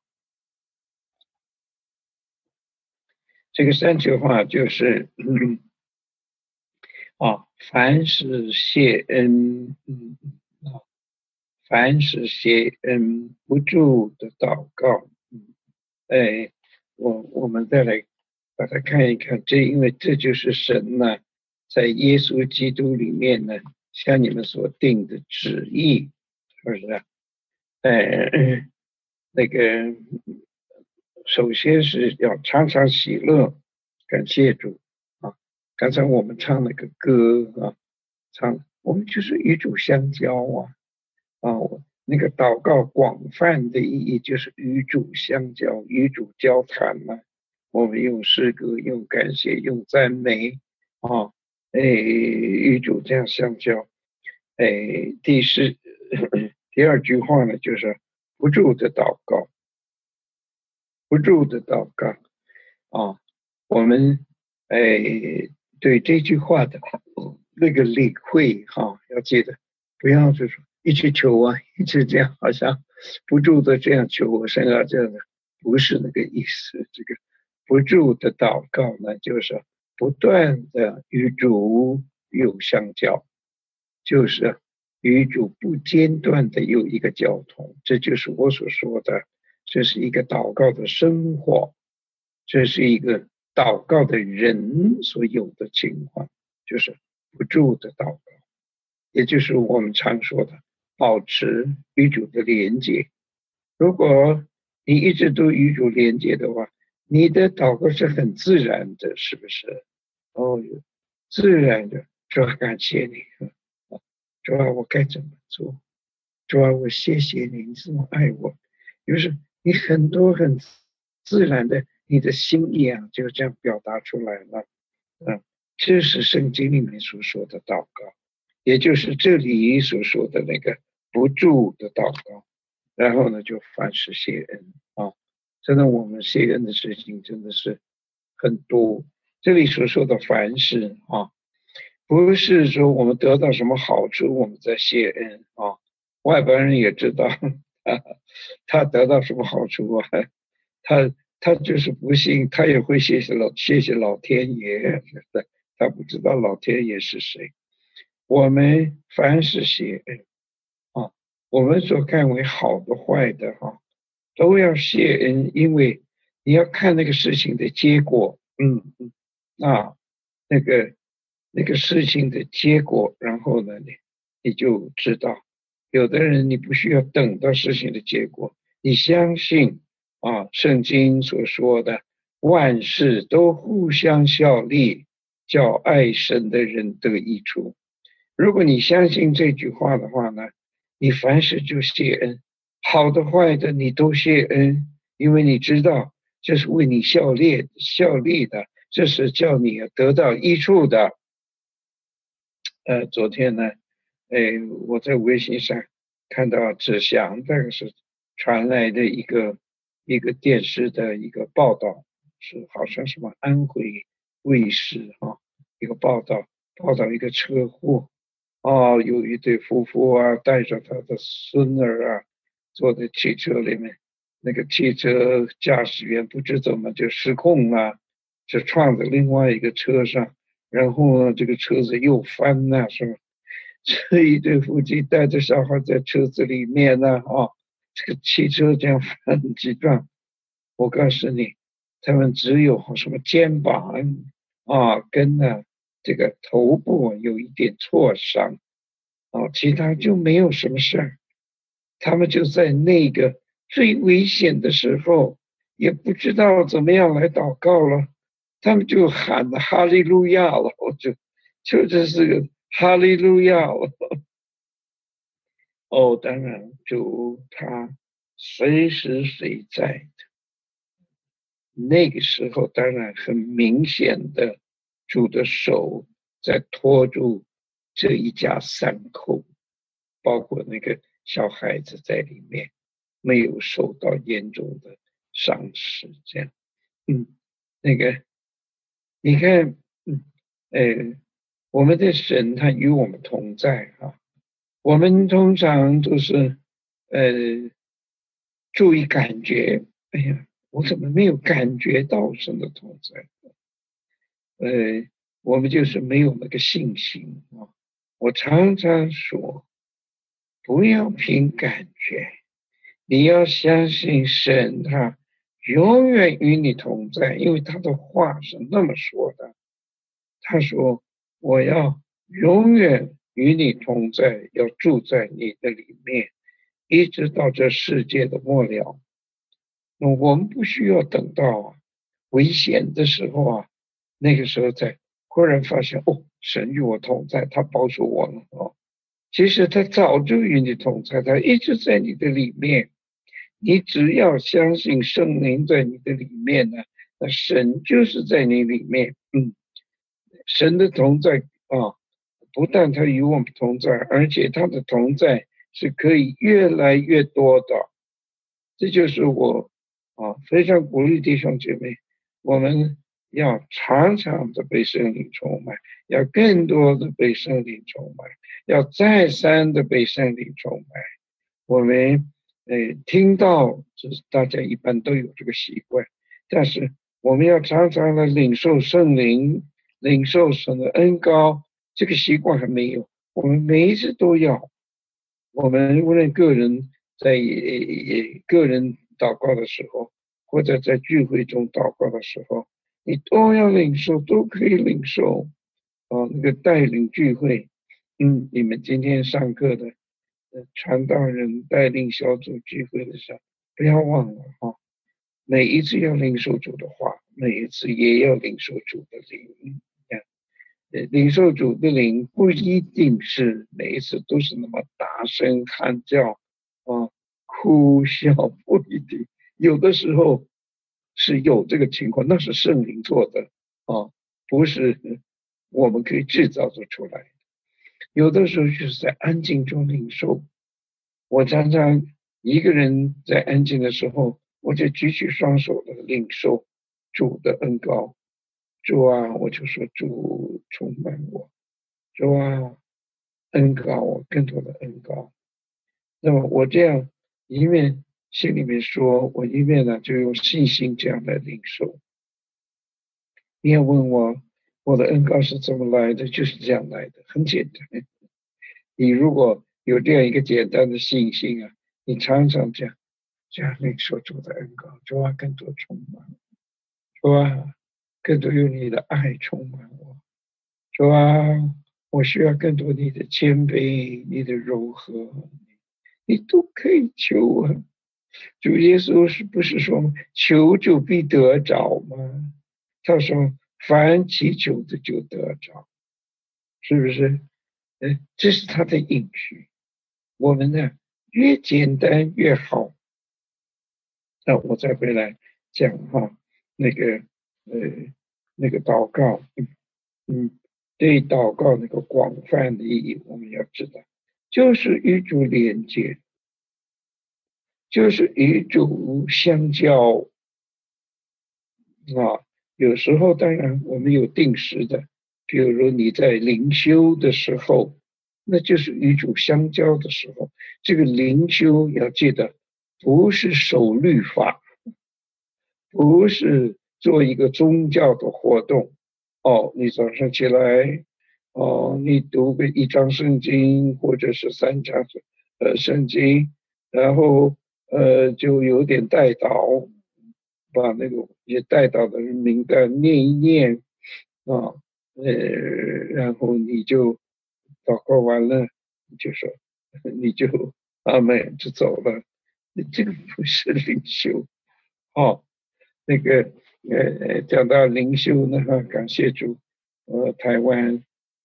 这个三句话就是，嗯，啊，凡事谢恩，嗯，啊，凡事谢恩，不住的祷告，嗯，哎，我我们再来把它看一看，这因为这就是神呢，在耶稣基督里面呢，向你们所定的旨意，是不是？哎，那个首先是要常常喜乐，感谢主啊！刚才我们唱那个歌啊，唱我们就是与主相交啊啊！那个祷告广泛的意义就是与主相交，与主交谈嘛、啊。我们用诗歌、用感谢、用赞美啊，哎，与主这样相交。哎，第四第二句话呢，就是不住的祷告，不住的祷告啊。我们哎对这句话的那个理会哈、啊，要记得不要就是一直求啊，一直这样，好像不住的这样求我神啊，这样的不是那个意思。这个不住的祷告呢，就是不断的与主有相交，就是与主不间断的有一个交通，这就是我所说的，这是一个祷告的生活，这是一个祷告的人所有的情况，就是不住的祷告，也就是我们常说的保持与主的连接。如果你一直都与主连接的话，你的祷告是很自然的，是不是？哦，自然的，主啊，感谢你，主啊，我该怎么做？主啊，我谢谢你，你这么爱我。就是你很多很自然的，你的心意啊，就这样表达出来了。嗯，这是圣经里面所说的祷告，也就是这里所说的那个不住的祷告。然后呢，就凡事谢恩啊。真的，我们谢恩的事情真的是很多。这里所说的凡事啊，不是说我们得到什么好处，我们在谢恩啊。外国人也知道，他得到什么好处啊？他他就是不信，他也会谢谢老谢谢老天爷，他不知道老天爷是谁。我们凡是谢恩啊，我们所看为好的坏的哈、啊，都要谢恩，因为你要看那个事情的结果，嗯嗯啊，那个那个事情的结果，然后呢，你你就知道，有的人你不需要等到事情的结果，你相信啊，圣经所说的万事都互相效力，叫爱神的人得益处。如果你相信这句话的话呢，你凡事就谢恩，好的坏的你都谢恩，因为你知道这是为你效力效力的，这是叫你得到益处的。呃，昨天呢，哎，我在微信上看到志祥，这个是传来的一个一个电视的一个报道，是好像什么安徽卫视啊，一个报道报道一个车祸。哦，有一对夫妇啊，带着他的孙儿啊，坐在汽车里面，那个汽车驾驶员不知怎么就失控了，就撞在另外一个车上，然后呢，这个车子又翻了，是吧？这一对夫妻带着小孩在车子里面呢，啊，这个汽车这样翻几转，我告诉你，他们只有什么肩膀啊，跟呢这个头部有一点挫伤，啊，其他就没有什么事儿。他们就在那个最危险的时候，也不知道怎么样来祷告了，他们就喊哈利路亚了，我就就这是个哈利路亚。哦，当然主他随时随在的，那个时候当然很明显的主的手在拖住这一家三口，包括那个小孩子在里面没有受到严重的伤势，这样。嗯，那个你看，嗯，呃，我们的神他与我们同在啊。我们通常都是呃注意感觉，哎呀，我怎么没有感觉到神的同在？呃，我们就是没有那个信心啊。我常常说，不要凭感觉，你要相信神，他永远与你同在，因为他的话是那么说的。他说：“我要永远与你同在，要住在你的里面，一直到这世界的末了。”那我们不需要等到啊危险的时候啊，那个时候再忽然发现哦，神与我同在，他保守我了哦。其实他早就与你同在，他一直在你的里面。你只要相信圣灵在你的里面呢，那神就是在你里面。嗯，神的同在啊，不但他与我们同在，而且他的同在是可以越来越多的。这就是我啊非常鼓励弟兄姐妹，我们要常常的被圣灵充满，要更多的被圣灵充满，要再三的被圣灵充满。我们呃听到，就是大家一般都有这个习惯，但是我们要常常的领受圣灵，领受神的恩膏，这个习惯还没有，我们每一次都要。我们无论个人在个人祷告的时候，或者在聚会中祷告的时候，你都要领受，都可以领受。哦，那个带领聚会，嗯，你们今天上课的呃传道人带领小组聚会的时候，不要忘了哈、哦，每一次要领受主的话，每一次也要领受主的灵。领受主的灵不一定是每一次都是那么大声喊叫啊、哭笑，不一定。有的时候是有这个情况，那是圣灵做的啊，不是我们可以制造的出来。有的时候就是在安静中领受。我常常一个人在安静的时候，我就举起双手的领受主的恩膏。主啊，我就说主充满我。主啊，恩膏我更多的恩膏。那么我这样一面心里面说，我一面呢就用信心这样来领受。你要问我我的恩膏是怎么来的，就是这样来的，很简单。你如果有这样一个简单的信心啊，你常常这样这样领受主的恩膏。主啊，更多充满我。主啊，更多有你的爱充满我。主啊，我需要更多你的谦卑，你的柔和，你都可以求啊。主耶稣是不是说求就必得着吗？他说凡祈求的就得着，是不是？呃，这是他的应许。我们呢，越简单越好。那我再回来讲哈，那个呃那个祷告，嗯嗯，对祷告那个广泛的意义，我们要知道，就是与主连接，就是与主相交啊。有时候当然我们有定时的，比如你在灵修的时候，那就是与主相交的时候。这个灵修要记得，不是守律法，不是做一个宗教的活动。哦，你早上起来，哦，你读个一章圣经或者是三章呃圣经，然后呃就有点带祷，把那个也带祷的名单念一念啊，呃，然后你就祷告完了，你就说你就阿门就走了。这个不是领袖哦。那个呃，讲到灵修呢，哈，感谢主，呃，台湾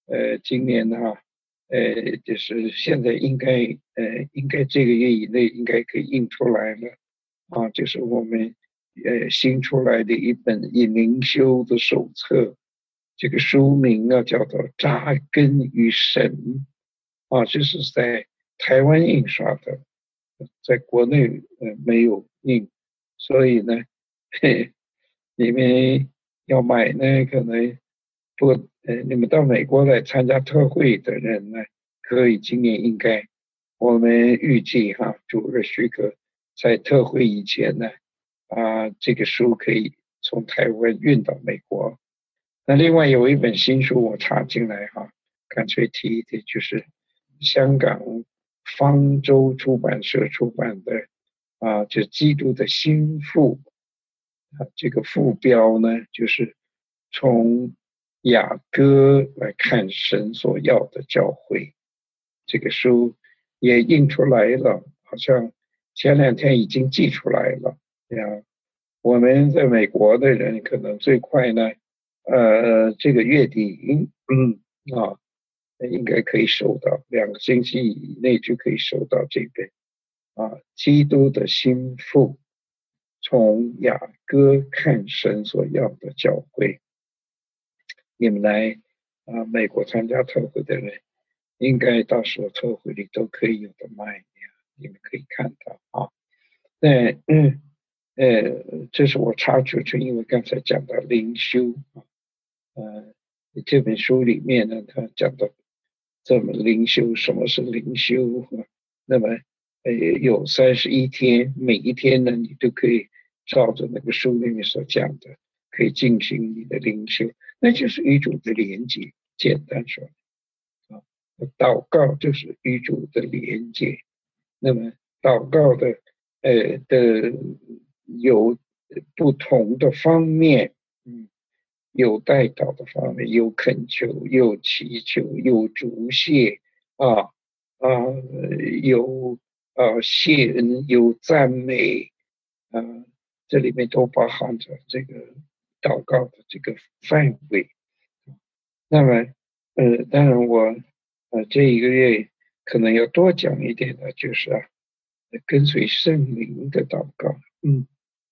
呃，今年呢，呃，就是现在应该呃，应该这个月以内应该可以印出来了啊，就是我们呃新出来的一本以灵修的手册，这个书名呢叫做《扎根于神》啊，这是在台湾印刷的，在国内呃没有印，所以呢，嘿，你们要买呢，可能不呃，你们到美国来参加特会的人呢，可以今年应该，我们预计哈，主日许可，在特会以前呢，啊，这个书可以从台湾运到美国。那另外有一本新书我插进来哈，干脆提一提，就是香港方舟出版社出版的啊，就基督的心腹啊，这个副标呢，就是从雅歌来看神所要的教诲。这个书也印出来了，好像前两天已经寄出来了呀。我们在美国的人可能最快呢，呃，这个月底，嗯啊，应该可以收到，两个星期以内就可以收到这本啊，基督的心腹，从雅歌看神所要的教诲。你们来啊，美国参加特会的人，应该到时候特会里都可以有的卖，你们可以看到啊。那嗯呃，这是我插出去，因为刚才讲到灵修啊，呃，这本书里面呢，他讲到这么灵修，什么是灵修啊？那么呃有三十一天，每一天呢，你都可以照着那个书里面所讲的，可以进行你的灵修，那就是与主的连接。简单说啊，祷告就是与主的连接。那么祷告的呃的有不同的方面，嗯，有代祷的方面，有恳求，有祈求，有祝谢啊啊，有啊谢恩，有赞美啊，这里面都包含着这个祷告的这个范围。那么呃，当然我呃这一个月可能要多讲一点的，就是啊，跟随圣灵的祷告。嗯，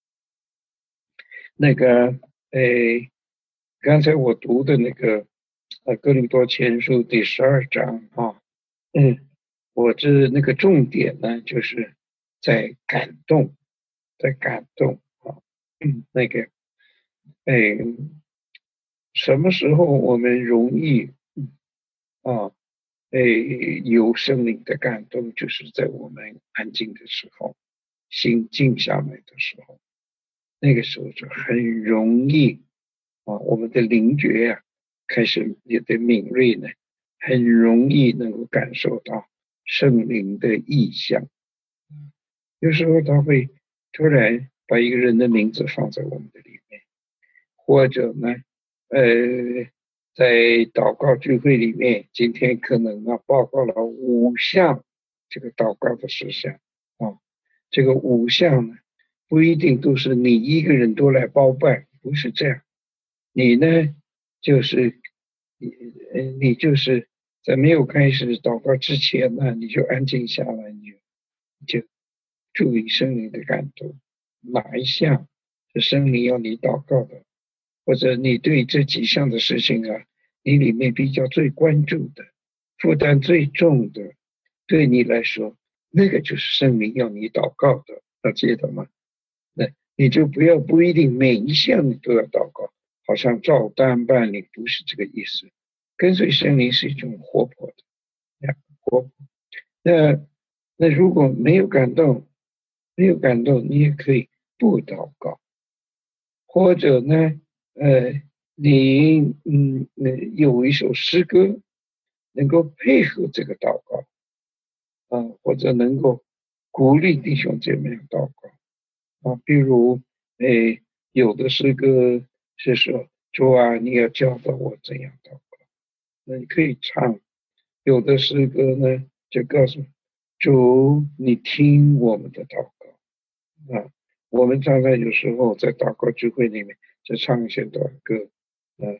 那个诶，刚才我读的那个呃哥林多前书第十二章啊，嗯，我这那个重点呢，就是在感动，在感动啊，嗯，那个诶，什么时候我们容易啊？诶，有生灵的感动，就是在我们安静的时候，心静下来的时候，那个时候就很容易啊，我们的灵觉呀、啊，开始也的敏锐呢，很容易能够感受到圣灵的意象。有时候他会突然把一个人的名字放在我们的里面，或者呢，呃，在祷告聚会里面，今天可能呢报告了五项这个祷告的事项啊，这个五项呢不一定都是你一个人都来包办，不是这样，你呢就是你呃你就是在没有开始祷告之前呢，你就安静下来，你就就注意圣灵的感动，哪一项是圣灵要你祷告的？或者你对这几项的事情啊，你里面比较最关注的、负担最重的，对你来说，那个就是圣灵要你祷告的，要记得吗？那你就不要不一定每一项你都要祷告，好像照单办理，不是这个意思。跟随圣灵是一种活泼的，呀，活泼。那那如果没有感动，没有感动，你也可以不祷告。或者呢，呃，你嗯嗯有一首诗歌能够配合这个祷告啊，或者能够鼓励弟兄姐妹祷告啊，比如诶，有的诗歌是说主啊，你要教导我怎样祷告，那你可以唱；有的诗歌呢，就告诉主，你听我们的祷告啊。我们常常有时候在祷告聚会里面就唱一些短歌，呃，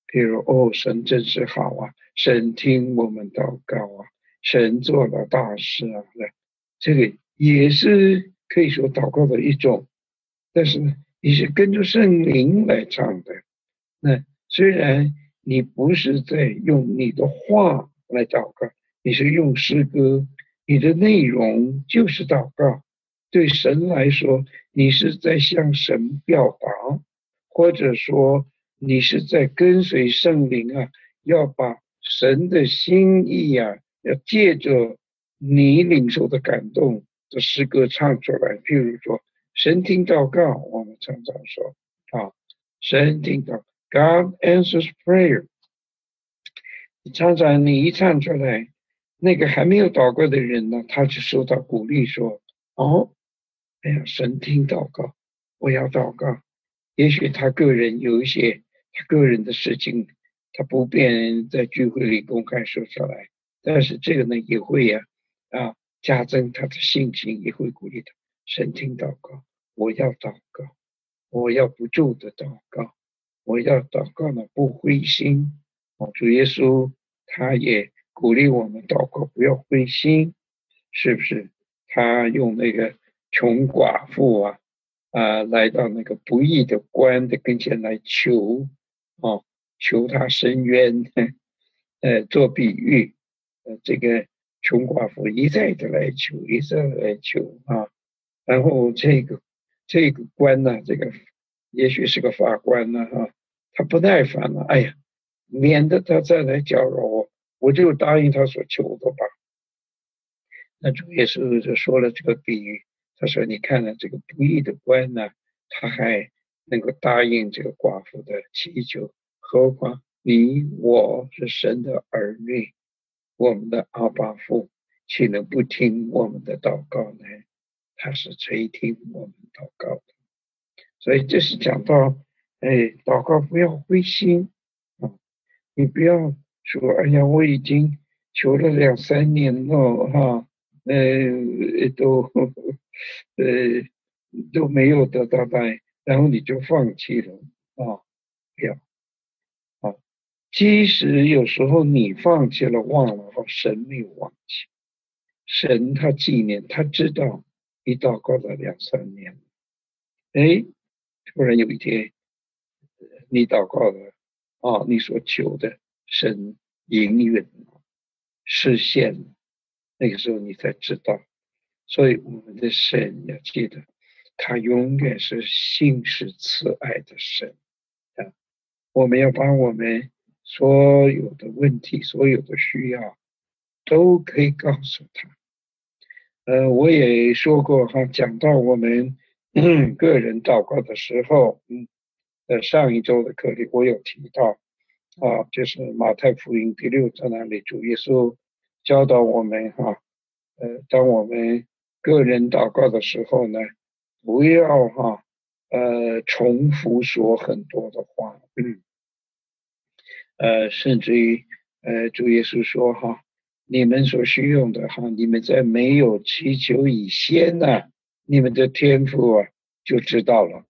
譬如哦，神真是好啊，神听我们祷告啊，神做了大事啊，这个也是可以说祷告的一种，但是呢，你是跟着圣灵来唱的。那虽然你不是在用你的话来祷告，你是用诗歌，你的内容就是祷告。对神来说，你是在向神表达，或者说你是在跟随圣灵啊，要把神的心意啊，要借着你领受的感动的诗歌唱出来。譬如说，神听祷告，我们常常说啊，神听祷告 ，God answers prayer。常常你一唱出来，那个还没有祷告的人呢，他就受到鼓励说：“哦，哎呀，神听祷告，我要祷告。”也许他个人有一些他个人的事情，他不便在聚会里公开说出来，但是这个呢也会呀啊加增他的信心，也会鼓励他。神听祷告，我要祷告，我要不住的祷告，我要祷告呢不灰心。哦，主耶稣他也鼓励我们祷告不要灰心，是不是？他用那个穷寡妇啊啊来到那个不义的官的跟前来求哦，求他伸冤，呃，做比喻，呃，这个穷寡妇一再的来求，一再的来求啊，然后这个这个官呢，这个也许是个法官呢啊，他不耐烦了，哎呀，免得他再来搅扰我，我就答应他所求的吧。那主耶稣就说了这个比喻，他说：“你看了这个不义的官呢，他还能够答应这个寡妇的祈求，何况你我是神的儿女，我们的阿爸父，岂能不听我们的祷告呢？他是垂听我们祷告的。”所以这是讲到，哎，祷告不要灰心啊，你不要说，哎呀，我已经求了两三年了哈。呃，都呃都没有得到答应，然后你就放弃了啊！不要啊！即使有时候你放弃了、忘了，神没有忘记，神他纪念，他知道你祷告了两三年，哎，突然有一天你祷告了啊，你所求的神应允了，实现了，那个时候你才知道。所以我们的神要记得，他永远是信实慈爱的神啊！我们要把我们所有的问题、所有的需要，都可以告诉他。呃，我也说过哈，讲到我们个人祷告的时候，嗯，呃，上一周的课里我有提到啊，就是马太福音第六章那里，主耶稣教导我们哈，呃，当我们个人祷告的时候呢，不要哈，呃，重复说很多的话，嗯，呃，甚至于，呃，主耶稣说哈，你们所需用的哈，你们在没有祈求以前呢，你们的天赋啊就知道了。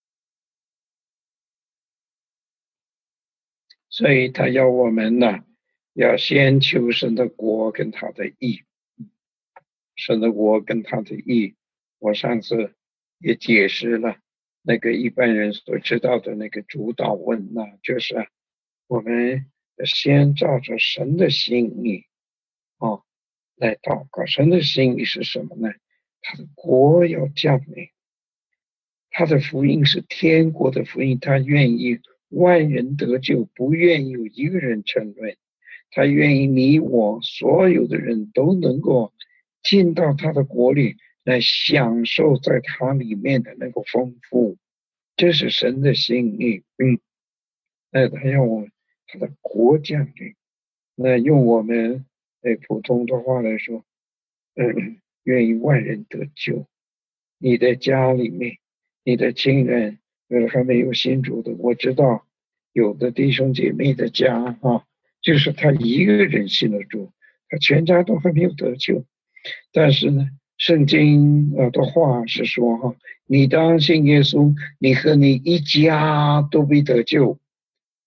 所以他要我们呢，要先求神的国跟他的义。神的国跟他的义，我上次也解释了那个一般人所知道的那个主导问呢，就是我们先照着神的心意啊来祷告。神的心意是什么呢？他的国要降临，他的福音是天国的福音，他愿意万人得救，不愿意有一个人沉沦，他愿意你我所有的人都能够进到他的国里来享受在他里面的那个丰富，这是神的心意。嗯，那他要我他的国降临，那用我们呃普通的话来说，嗯，愿意万人得救。你的家里面，你的亲人，呃，还没有信主的，我知道有的弟兄姐妹的家啊，就是他一个人信了主，他全家都还没有得救。但是呢，圣经呃的话是说哈，你当信耶稣，你和你一家都必得救。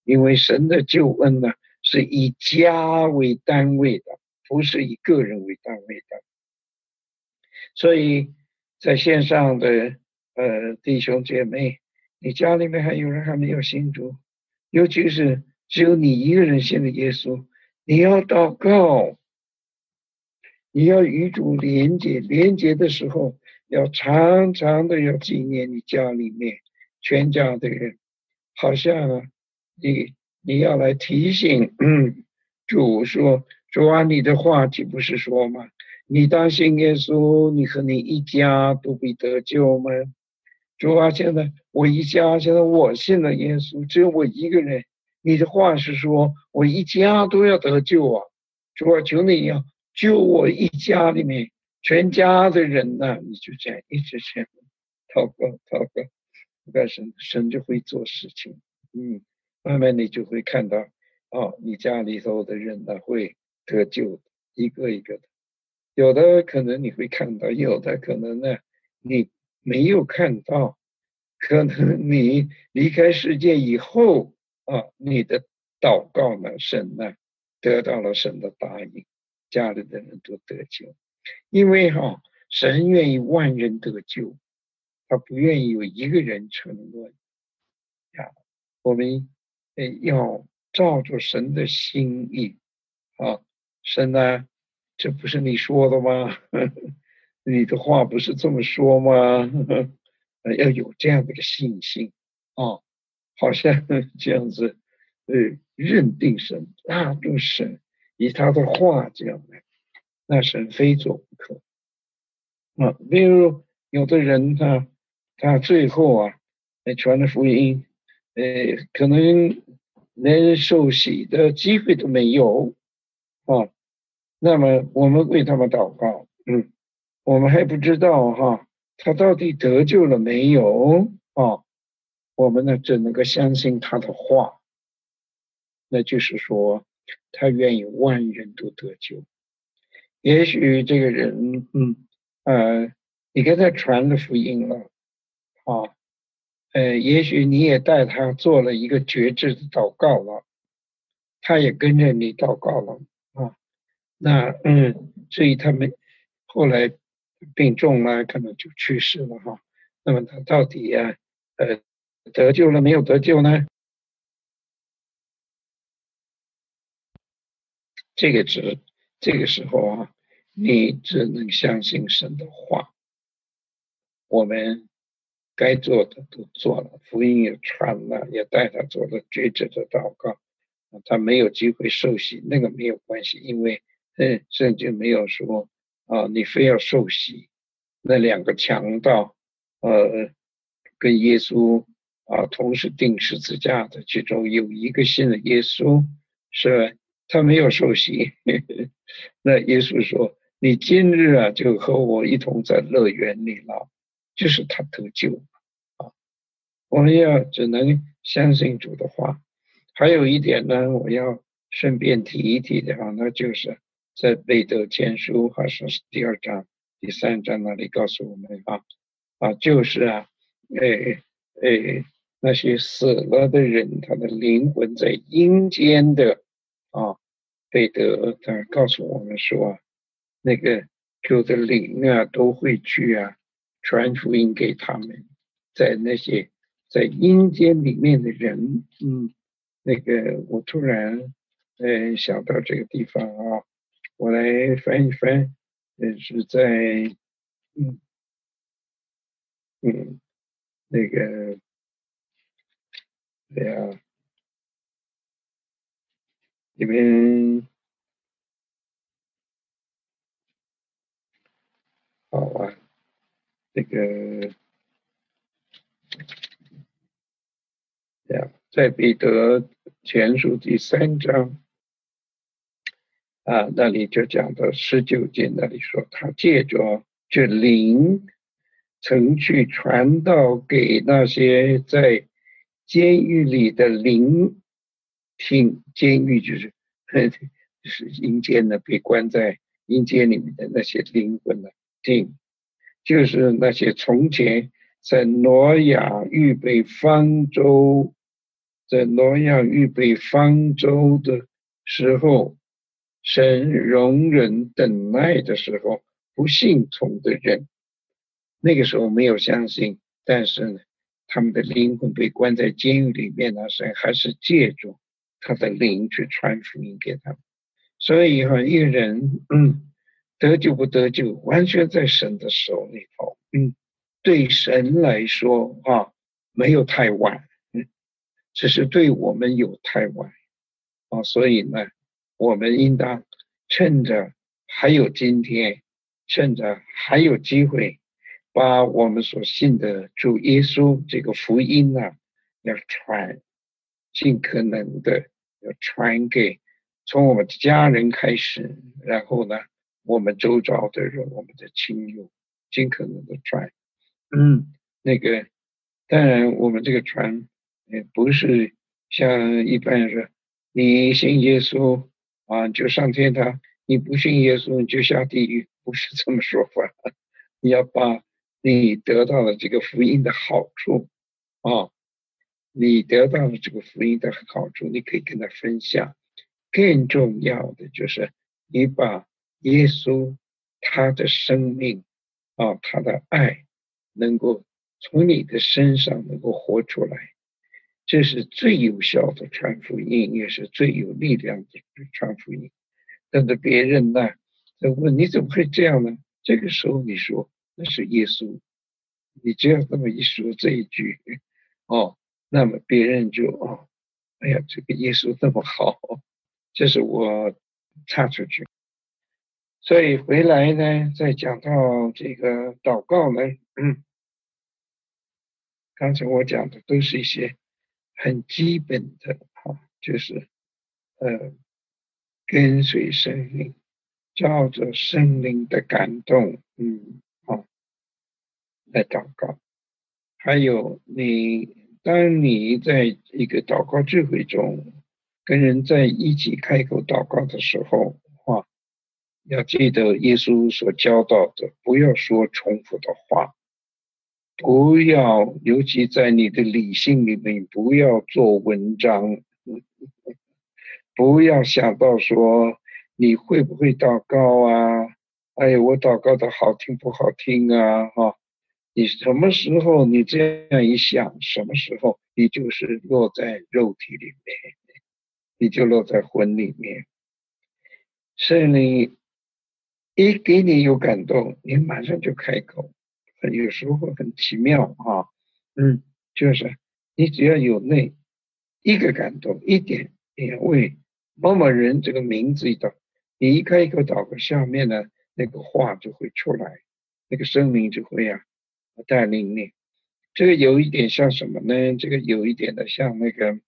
因为神的救恩呢是以家为单位的，不是以个人为单位的。所以在线上的呃弟兄姐妹，你家里面还有人还没有信主，尤其是只有你一个人信的耶稣，你要祷告，你要与主连接，连接的时候要常常的要纪念你家里面全家的人，好像啊你你要来提醒嗯主说，主啊，你的话岂不是说吗？你当信耶稣，你和你一家都必得救吗？主啊，现在我一家，现在我信了耶稣，只有我一个人。你的话是说我一家都要得救啊！主啊，求你要救我一家里面全家的人呐、啊！你就这样一直这样祷告祷告，但神神就会做事情。嗯，慢慢你就会看到哦，你家里头的人呢、啊、会得救，一个一个的。有的可能你会看到，有的可能呢你没有看到，可能你离开世界以后啊，你的祷告呢，神呢得到了神的答应，家里的人都得救，因为哈、啊，神愿意万人得救，他不愿意有一个人沉沦啊。我们要照着神的心意啊，神呢，这不是你说的吗？你的话不是这么说吗？要有这样的一个信心啊，好像这样子，呃，认定神，拉住神，以他的话这样的，那神非做不可啊。比如有的人他他最后啊，传了福音，呃，可能连受洗的机会都没有啊。那么我们为他们祷告，嗯，我们还不知道哈，他到底得救了没有啊？我们呢只能够相信他的话，那就是说他愿意万人都得救。也许这个人，嗯，呃，你给他传了福音了啊，呃，也许你也带他做了一个觉知的祷告了，他也跟着你祷告了啊。那嗯，所以他们后来病重了，可能就去世了哈。那么他到底呀、啊，呃，得救了没有得救呢？这个只这个时候啊，你只能相信神的话。我们该做的都做了，福音也传了，也带他做了觉知的祷告。他没有机会受洗，那个没有关系，因为嗯，圣经没有说啊，你非要受洗。那两个强盗，呃，跟耶稣啊同时钉十字架的，其中有一个信了耶稣，是吧？他没有受洗。那耶稣说：“你今日啊，就和我一同在乐园里了。”就是他得救啊。我们要只能相信主的话。还有一点呢，我要顺便提一提的话，那就是在彼得前书还是第二章、第三章那里告诉我们啊啊，就是啊，诶诶，那些死了的人，他的灵魂在阴间的啊，彼得他告诉我们说，那个主的灵啊都会去啊传福音给他们，在那些在阴间里面的人，嗯。那个我突然呃想到这个地方啊，我来翻一翻，呃是在嗯嗯那个对呀，里面好啊，这个呀，在彼得前书第三章啊，那里就讲到十九节那里说，他借着这灵曾去传道给那些在监狱里的灵听，监狱就是就是阴间的，被关在阴间里面的那些灵魂的听，就是那些从前在挪亚预备方舟在挪亚预备方舟的时候，神容忍等待的时候，不信从的人，那个时候没有相信，但是呢，他们的灵魂被关在监狱里面呢，神还是借助他的灵去传福音给他们。所以哈，一个人嗯得救不得救，完全在神的手里头。嗯，对神来说啊，没有太晚，嗯，只是对我们有太晚啊。所以呢，我们应当趁着还有今天，趁着还有机会，把我们所信的主耶稣这个福音呢，要传，尽可能的要传给从我们的家人开始，然后呢，我们周遭的人，我们的亲友，尽可能的传。嗯，那个当然，我们这个传，也不是像一般人说，你信耶稣啊就上天堂，你不信耶稣你就下地狱，不是这么说法。你要把你得到了这个福音的好处啊，你得到了这个福音的好处，你可以跟他分享。更重要的就是你把耶稣他的生命啊，他的爱能够从你的身上能够活出来，这是最有效的传福音，也是最有力量的传福音。但是别人呢在问你怎么会这样呢？这个时候你说那是耶稣，你只要这么一说这一句哦，那么别人就哦，哎呀，这个耶稣这么好，这是我插出去。所以回来呢，再讲到这个祷告呢，嗯，刚才我讲的都是一些很基本的啊，就是呃跟随圣灵，照着圣灵的感动，嗯，啊来祷告。还有你，当你在一个祷告聚会中跟人在一起开口祷告的时候，啊，要记得耶稣所教导的，不要说重复的话，不要，尤其在你的理性里面，不要做文章，不要想到说你会不会祷告啊？哎呀，我祷告的好听不好听啊？哈、啊，你什么时候你这样一想，什么时候你就是落在肉体里面，你就落在魂里面。圣灵一给你有感动，你马上就开口，有时候很奇妙啊。嗯，就是你只要有那一个感动，一点点为某某人这个名字一到，你一开口祷告，下面呢那个话就会出来，那个生命就会啊带领你。这个有一点像什么呢？这个有一点的像那个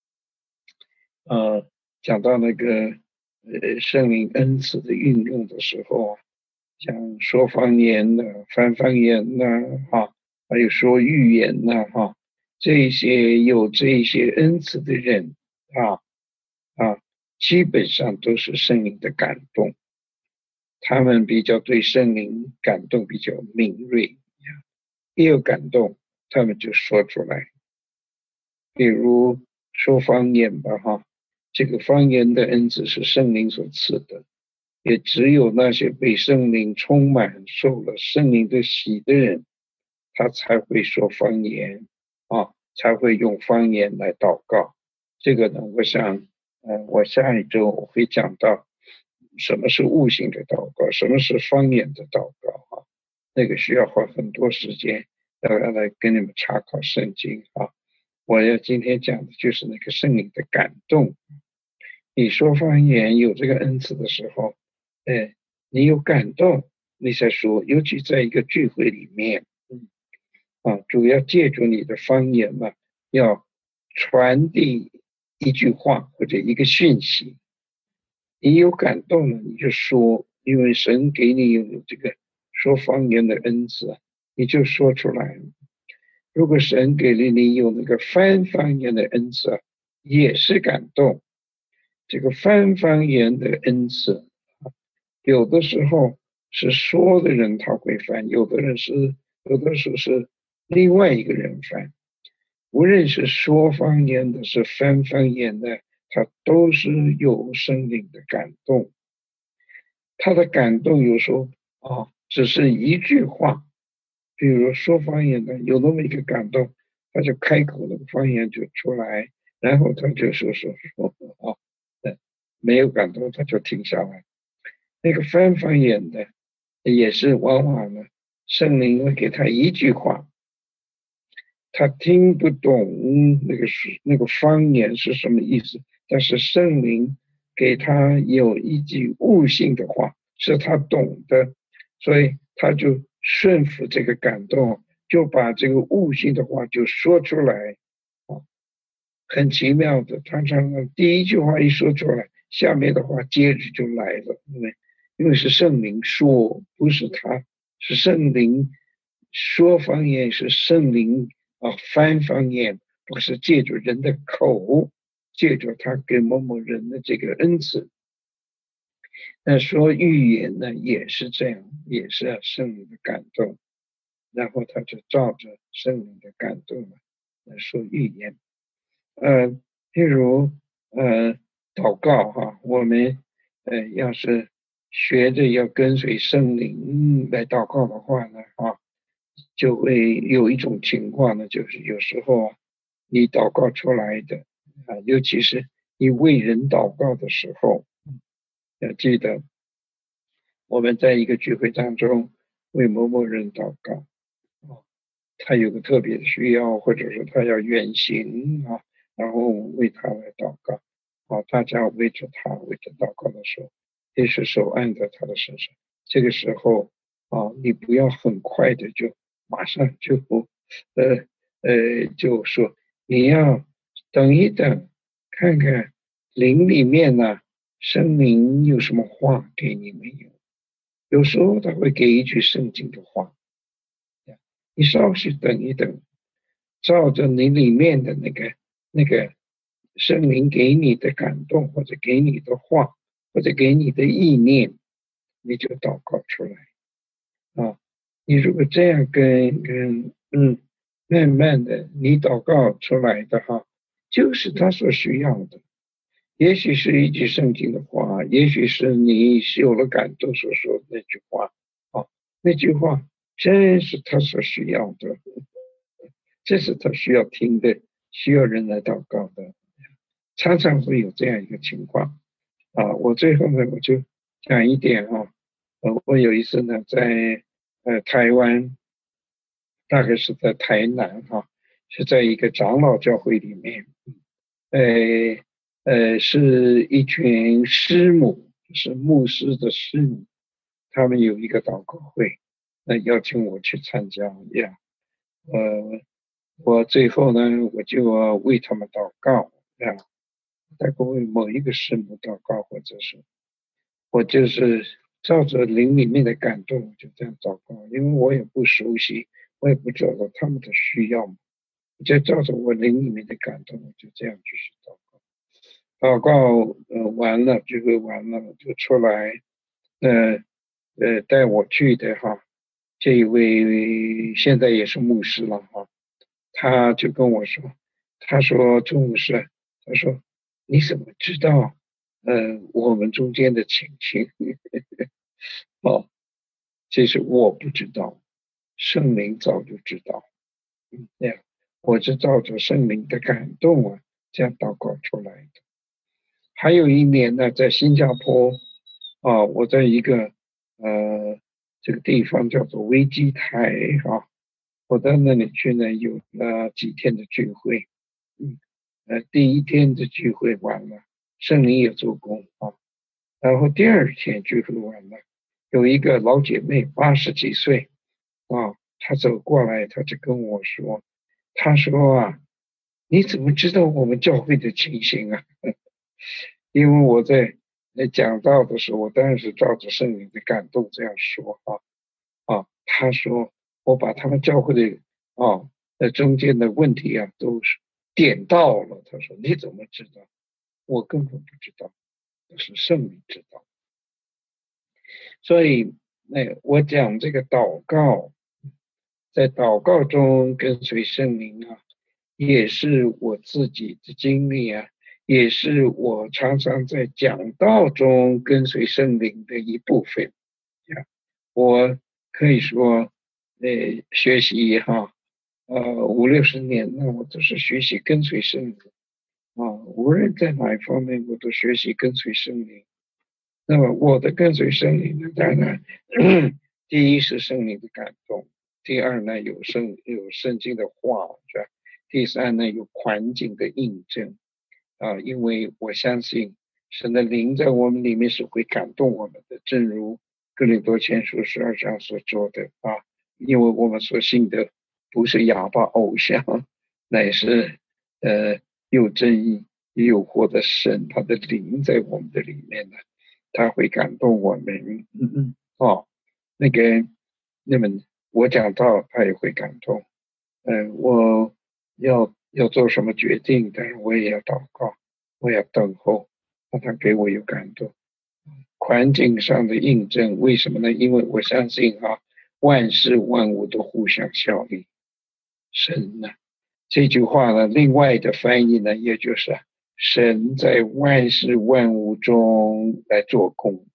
呃，讲到那个呃圣灵恩赐的运用的时候啊，像说方言的、翻方言呐，哈，还有说预言呐，哈，这些有这些恩赐的人啊啊，基本上都是圣灵的感动，他们比较对圣灵感动比较敏锐，一有感动，他们就说出来。比如说方言吧，哈，这个方言的恩赐是圣灵所赐的，也只有那些被圣灵充满、受了圣灵的洗的人，他才会说方言啊，才会用方言来祷告。这个呢，我想，呃，我下一周我会讲到什么是悟性的祷告，什么是方言的祷告啊，那个需要花很多时间要来跟你们查考圣经啊。我要今天讲的就是那个圣灵的感动。你说方言有这个恩赐的时候，哎，你有感动，你才说，尤其在一个聚会里面，嗯啊，主要借助你的方言嘛，要传递一句话或者一个讯息。你有感动了，你就说，因为神给你有这个说方言的恩赐，你就说出来。如果神给了你有那个翻方言的恩赐，也是感动。这个翻方言的恩赐，有的时候是说的人他会翻，有的人是有的时候是另外一个人翻。 无论是说方言的，是翻方言的，他都是有圣灵的感动。他的感动有时候啊，只是一句话，比如说方言的，有那么一个感动，他就开口，那个方言就出来，然后他就说说说啊，没有感动他就停下来。那个翻方言的也是往往呢，圣灵会给他一句话，他听不懂那个是那个方言是什么意思，但是圣灵给他有一句悟性的话，是他懂的，所以他就顺服这个感动，就把这个悟性的话就说出来。很奇妙的，常常第一句话一说出来，下面的话接着就来了，因为因为是圣灵说，不是他，是圣灵说方言，是圣灵啊翻方言，不是借着人的口，借着他给某某人的这个恩赐。那说预言呢，也是这样，也是圣灵的感动，然后他就照着圣灵的感动来说预言。呃，譬如呃祷告哈，我们呃要是学着要跟随圣灵来祷告的话呢，啊，就会有一种情况呢，就是有时候啊，你祷告出来的啊，尤其是你为人祷告的时候，要记得我们在一个聚会当中为某某人祷告啊，他有个特别的需要，或者是他要远行啊。然后为他来祷告，啊，大家围着他围着祷告的时候，也是手按在他的身上。这个时候啊，你不要很快的就马上就呃呃就说，你要等一等，看看灵里面呢，圣灵有什么话给你没有？有时候他会给一句圣经的话，你稍许等一等，照着你里面的那个。那个圣灵给你的感动，或者给你的话，或者给你的意念，你就祷告出来啊！你如果这样跟跟嗯，慢慢的你祷告出来的哈，就是他所需要的。也许是一句圣经的话，也许是你有了感动所说的那句话啊，那句话真是他所需要的，这是他需要听的。需要人来祷告的，常常会有这样一个情况啊。我最后呢，我就讲一点哈、啊。呃，我有一次呢，在呃台湾，大概是在台南哈、啊，是在一个长老教会里面，呃呃，是一群师母，是牧师的师母，他们有一个祷告会，那邀请我去参加呀，呃。我最后呢，我就为他们祷告啊，大概为某一个师母祷告，或者是我就是照着灵里面的感动，就这样祷告，因为我也不熟悉，我也不知道他们的需要嘛，我就照着我灵里面的感动，我就这样继续祷告。祷告呃完了，聚会完了就出来，呃呃带我去的哈，这一位现在也是牧师了哈。他就跟我说，他说钟牧师，他说你怎么知道呃我们中间的情形？哦，其实我不知道，圣灵早就知道。嗯，这样我是照着圣灵的感动啊，这样祷告出来的。还有一年呢，在新加坡啊，我在一个呃这个地方叫做维基台哈。我到那里去呢，有了几天的聚会，嗯，呃，第一天的聚会完了，圣灵也做工啊，然后第二天聚会完了，有一个老姐妹八十几岁啊，她走过来，她就跟我说，她说啊，你怎么知道我们教会的情形啊？因为我在讲道的时候，我当然是照着圣灵的感动这样说啊。啊，他说我把他们教会的啊，在中间的问题啊，都是点到了。他说你怎么知道？我根本不知道，是圣灵知道。所以，那我讲这个祷告，在祷告中跟随圣灵啊， 也是我自己的经历啊，也是我常常在讲道中跟随圣灵的一部分。我可以说，呃，学习哈，呃，五六十年，那我都是学习跟随圣灵啊，无论在哪一方面，我都学习跟随圣灵。那么我的跟随圣灵呢，当然，第一是圣灵的感动，第二呢有圣有圣经的话，是吧？第三呢有环境的印证啊，因为我相信神的灵在我们里面是会感动我们的，正如哥林多前书十二章所说的啊，因为我们所信的不是哑巴偶像，乃是呃有正义也有活的神，他的灵在我们的里面呢。他会感动我们，嗯嗯，哦，那个，那么我讲到他也会感动，嗯、呃，我要要做什么决定，但是我也要祷告，我要等候，让他给我有感动。环境上的印证，为什么呢？因为我相信啊，万事万物都互相效力，神呢，这句话呢，另外的翻译呢，也就是神在万事万物中来做工。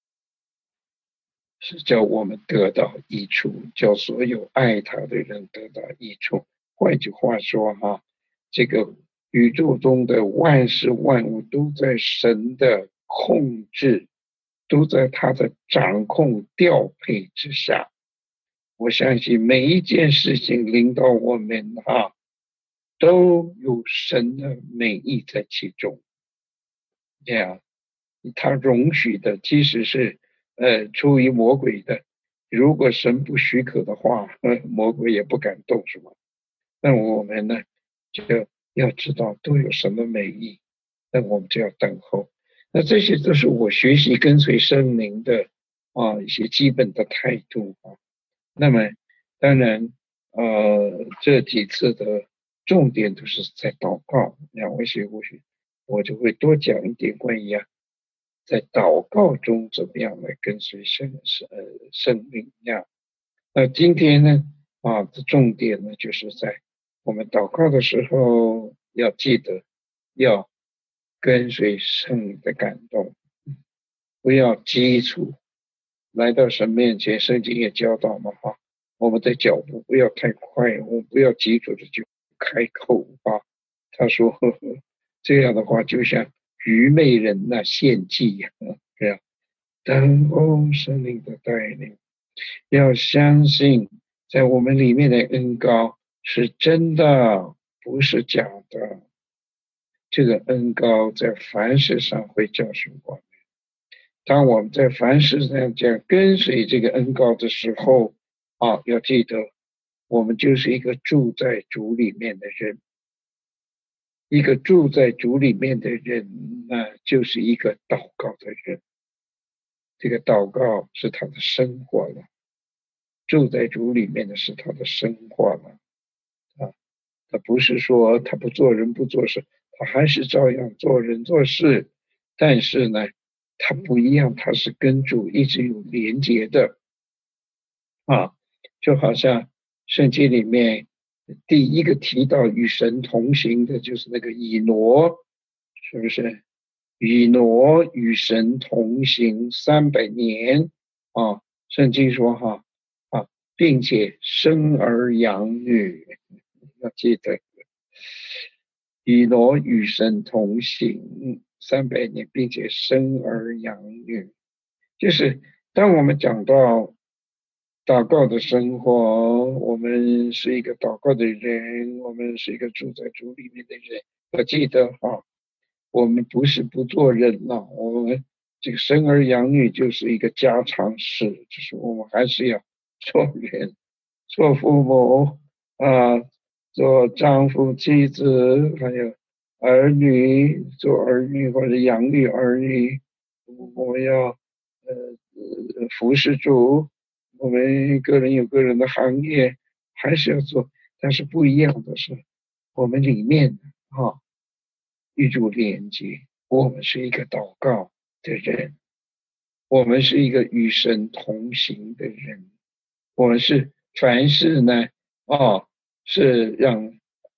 是叫我们得到益处，叫所有爱他的人得到益处。换句话说哈，这个宇宙中的万事万物都在神的控制，都在他的掌控调配之下。我相信每一件事情领导我们哈，都有神的美意在其中。这样，他容许的，即使是呃出于魔鬼的，如果神不许可的话，呃，魔鬼也不敢动，是吗？那我们呢，就要知道都有什么美意，那我们就要等候。那这些都是我学习跟随圣灵的啊一些基本的态度啊。那么当然，呃，这几次的重点都是在祷告。两位学过去，我就会多讲一点关于啊，在祷告中怎么样来跟随圣呃圣灵呀。那今天呢，啊，的重点呢，就是在我们祷告的时候要记得要跟随圣灵的感动，不要急促。来到神面前，圣经也教导嘛，哈，我们的脚步不要太快，我们不要急着的就开口啊。他说，呵呵，这样的话就像愚昧人那献祭一样，这样等候圣灵的带领，要相信在我们里面的恩膏是真的，不是假的。这个恩膏在凡事上会教训我们。当我们在凡事上讲跟随这个恩膏的时候啊，要记得我们就是一个住在主里面的人，一个住在主里面的人呢，就是一个祷告的人。这个祷告是他的生活了，住在主里面的是他的生活了啊，他不是说他不做人不做事，他还是照样做人做事，但是呢，他不一样，他是跟主一直有连结的啊，就好像圣经里面第一个提到与神同行的就是那个以挪，是不是？以挪与神同行三百年啊，圣经说哈啊，并且生儿养女，要记得以挪与神同行三百年，并且生儿养女，就是当我们讲到祷告的生活，我们是一个祷告的人，我们是一个住在主里面的人。要记得哈，我们不是不做人了，我们这个生儿养女就是一个家常事，就是我们还是要做人，做父母啊，做丈夫、妻子，还有儿女，做儿女或者养育儿女，我们要呃呃服侍主。我们个人有个人的行业，还是要做，但是不一样的是，我们里面啊，与主连接，我们是一个祷告的人，我们是一个与神同行的人，我们是凡事呢，啊，是让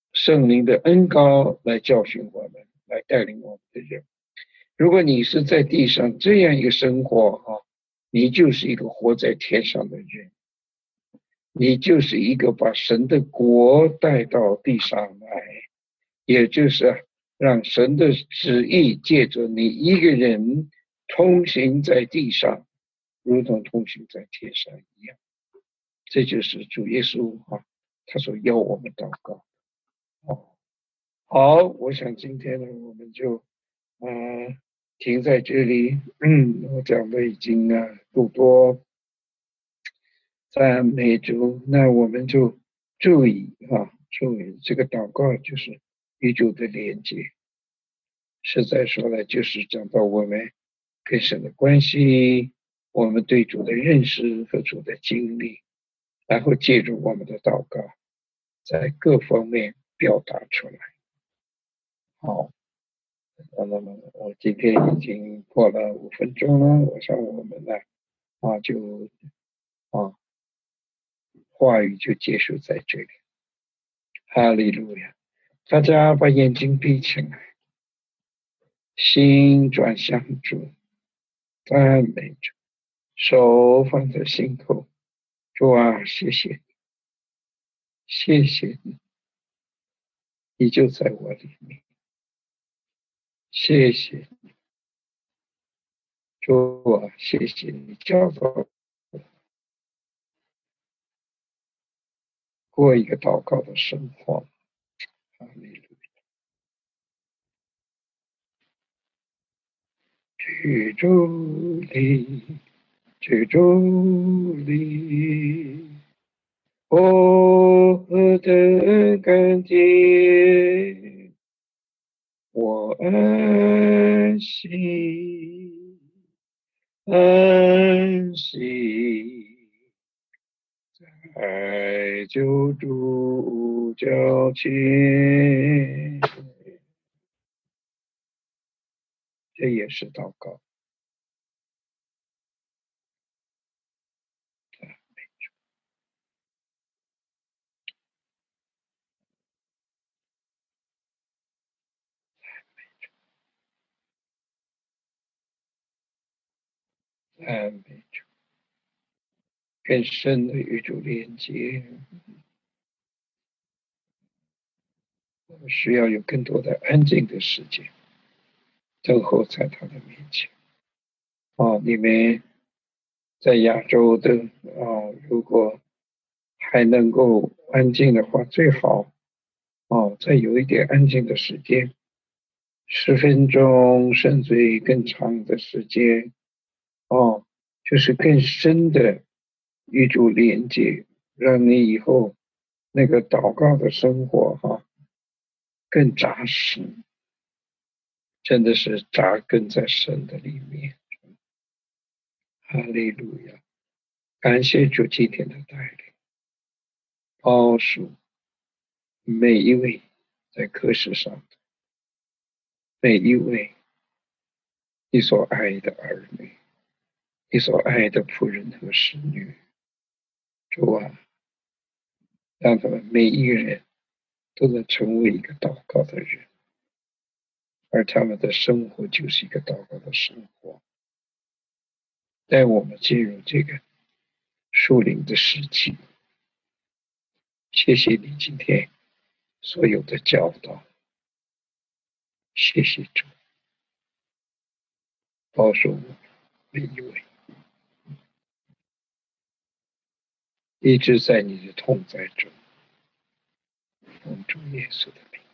圣灵的恩膏来教训我们，来带领我们的人。如果你是在地上这样一个生活啊，你就是一个活在天上的人，你就是一个把神的国带到地上来，也就是让神的旨意借着你一个人通行在地上，如同通行在天上一样。这就是主耶稣啊，他所要我们祷告。哦，好，我想今天呢，我们就呃停在这里。嗯，我讲的已经啊够多，在每周，那我们就注意啊，注意这个祷告就是与主的连接。实在说呢，就是讲到我们跟神的关系，我们对主的认识和主的经历，然后借助我们的祷告，在各方面表达出来。好，那么我今天已经过了五分钟了，我想我们呢啊就啊话语就结束在这里。哈利路亚！大家把眼睛闭起来，心转向主，赞美主，手放在心口。主啊，谢谢你，谢谢你，你就在我里面。谢谢你，主啊，谢谢你教导我过一个祷告的生活。哈利路亚！居住里，居住里。我的感觉，我安息，安息，在救主脚前，这也是祷告。赞美主，更深的与主连接，我们需要有更多的安静的时间，等候在他的面前。哦，你们在亚洲的哦，如果还能够安静的话，最好哦，再有一点安静的时间，十分钟甚至于更长的时间哦，就是更深的与主连接，让你以后那个祷告的生活哈更扎实，真的是扎根在神的里面。哈利路亚！感谢主今天的带领，保守每一位在课室上的每一位你所爱的儿女，你所爱的仆人和使女。主啊，让他们每一个人都能成为一个祷告的人，而他们的生活就是一个祷告的生活。带我们进入这个属灵的时期。谢谢你今天所有的教导，谢谢主，保守我们每一位，一直在你的同在中，奉主耶稣的名。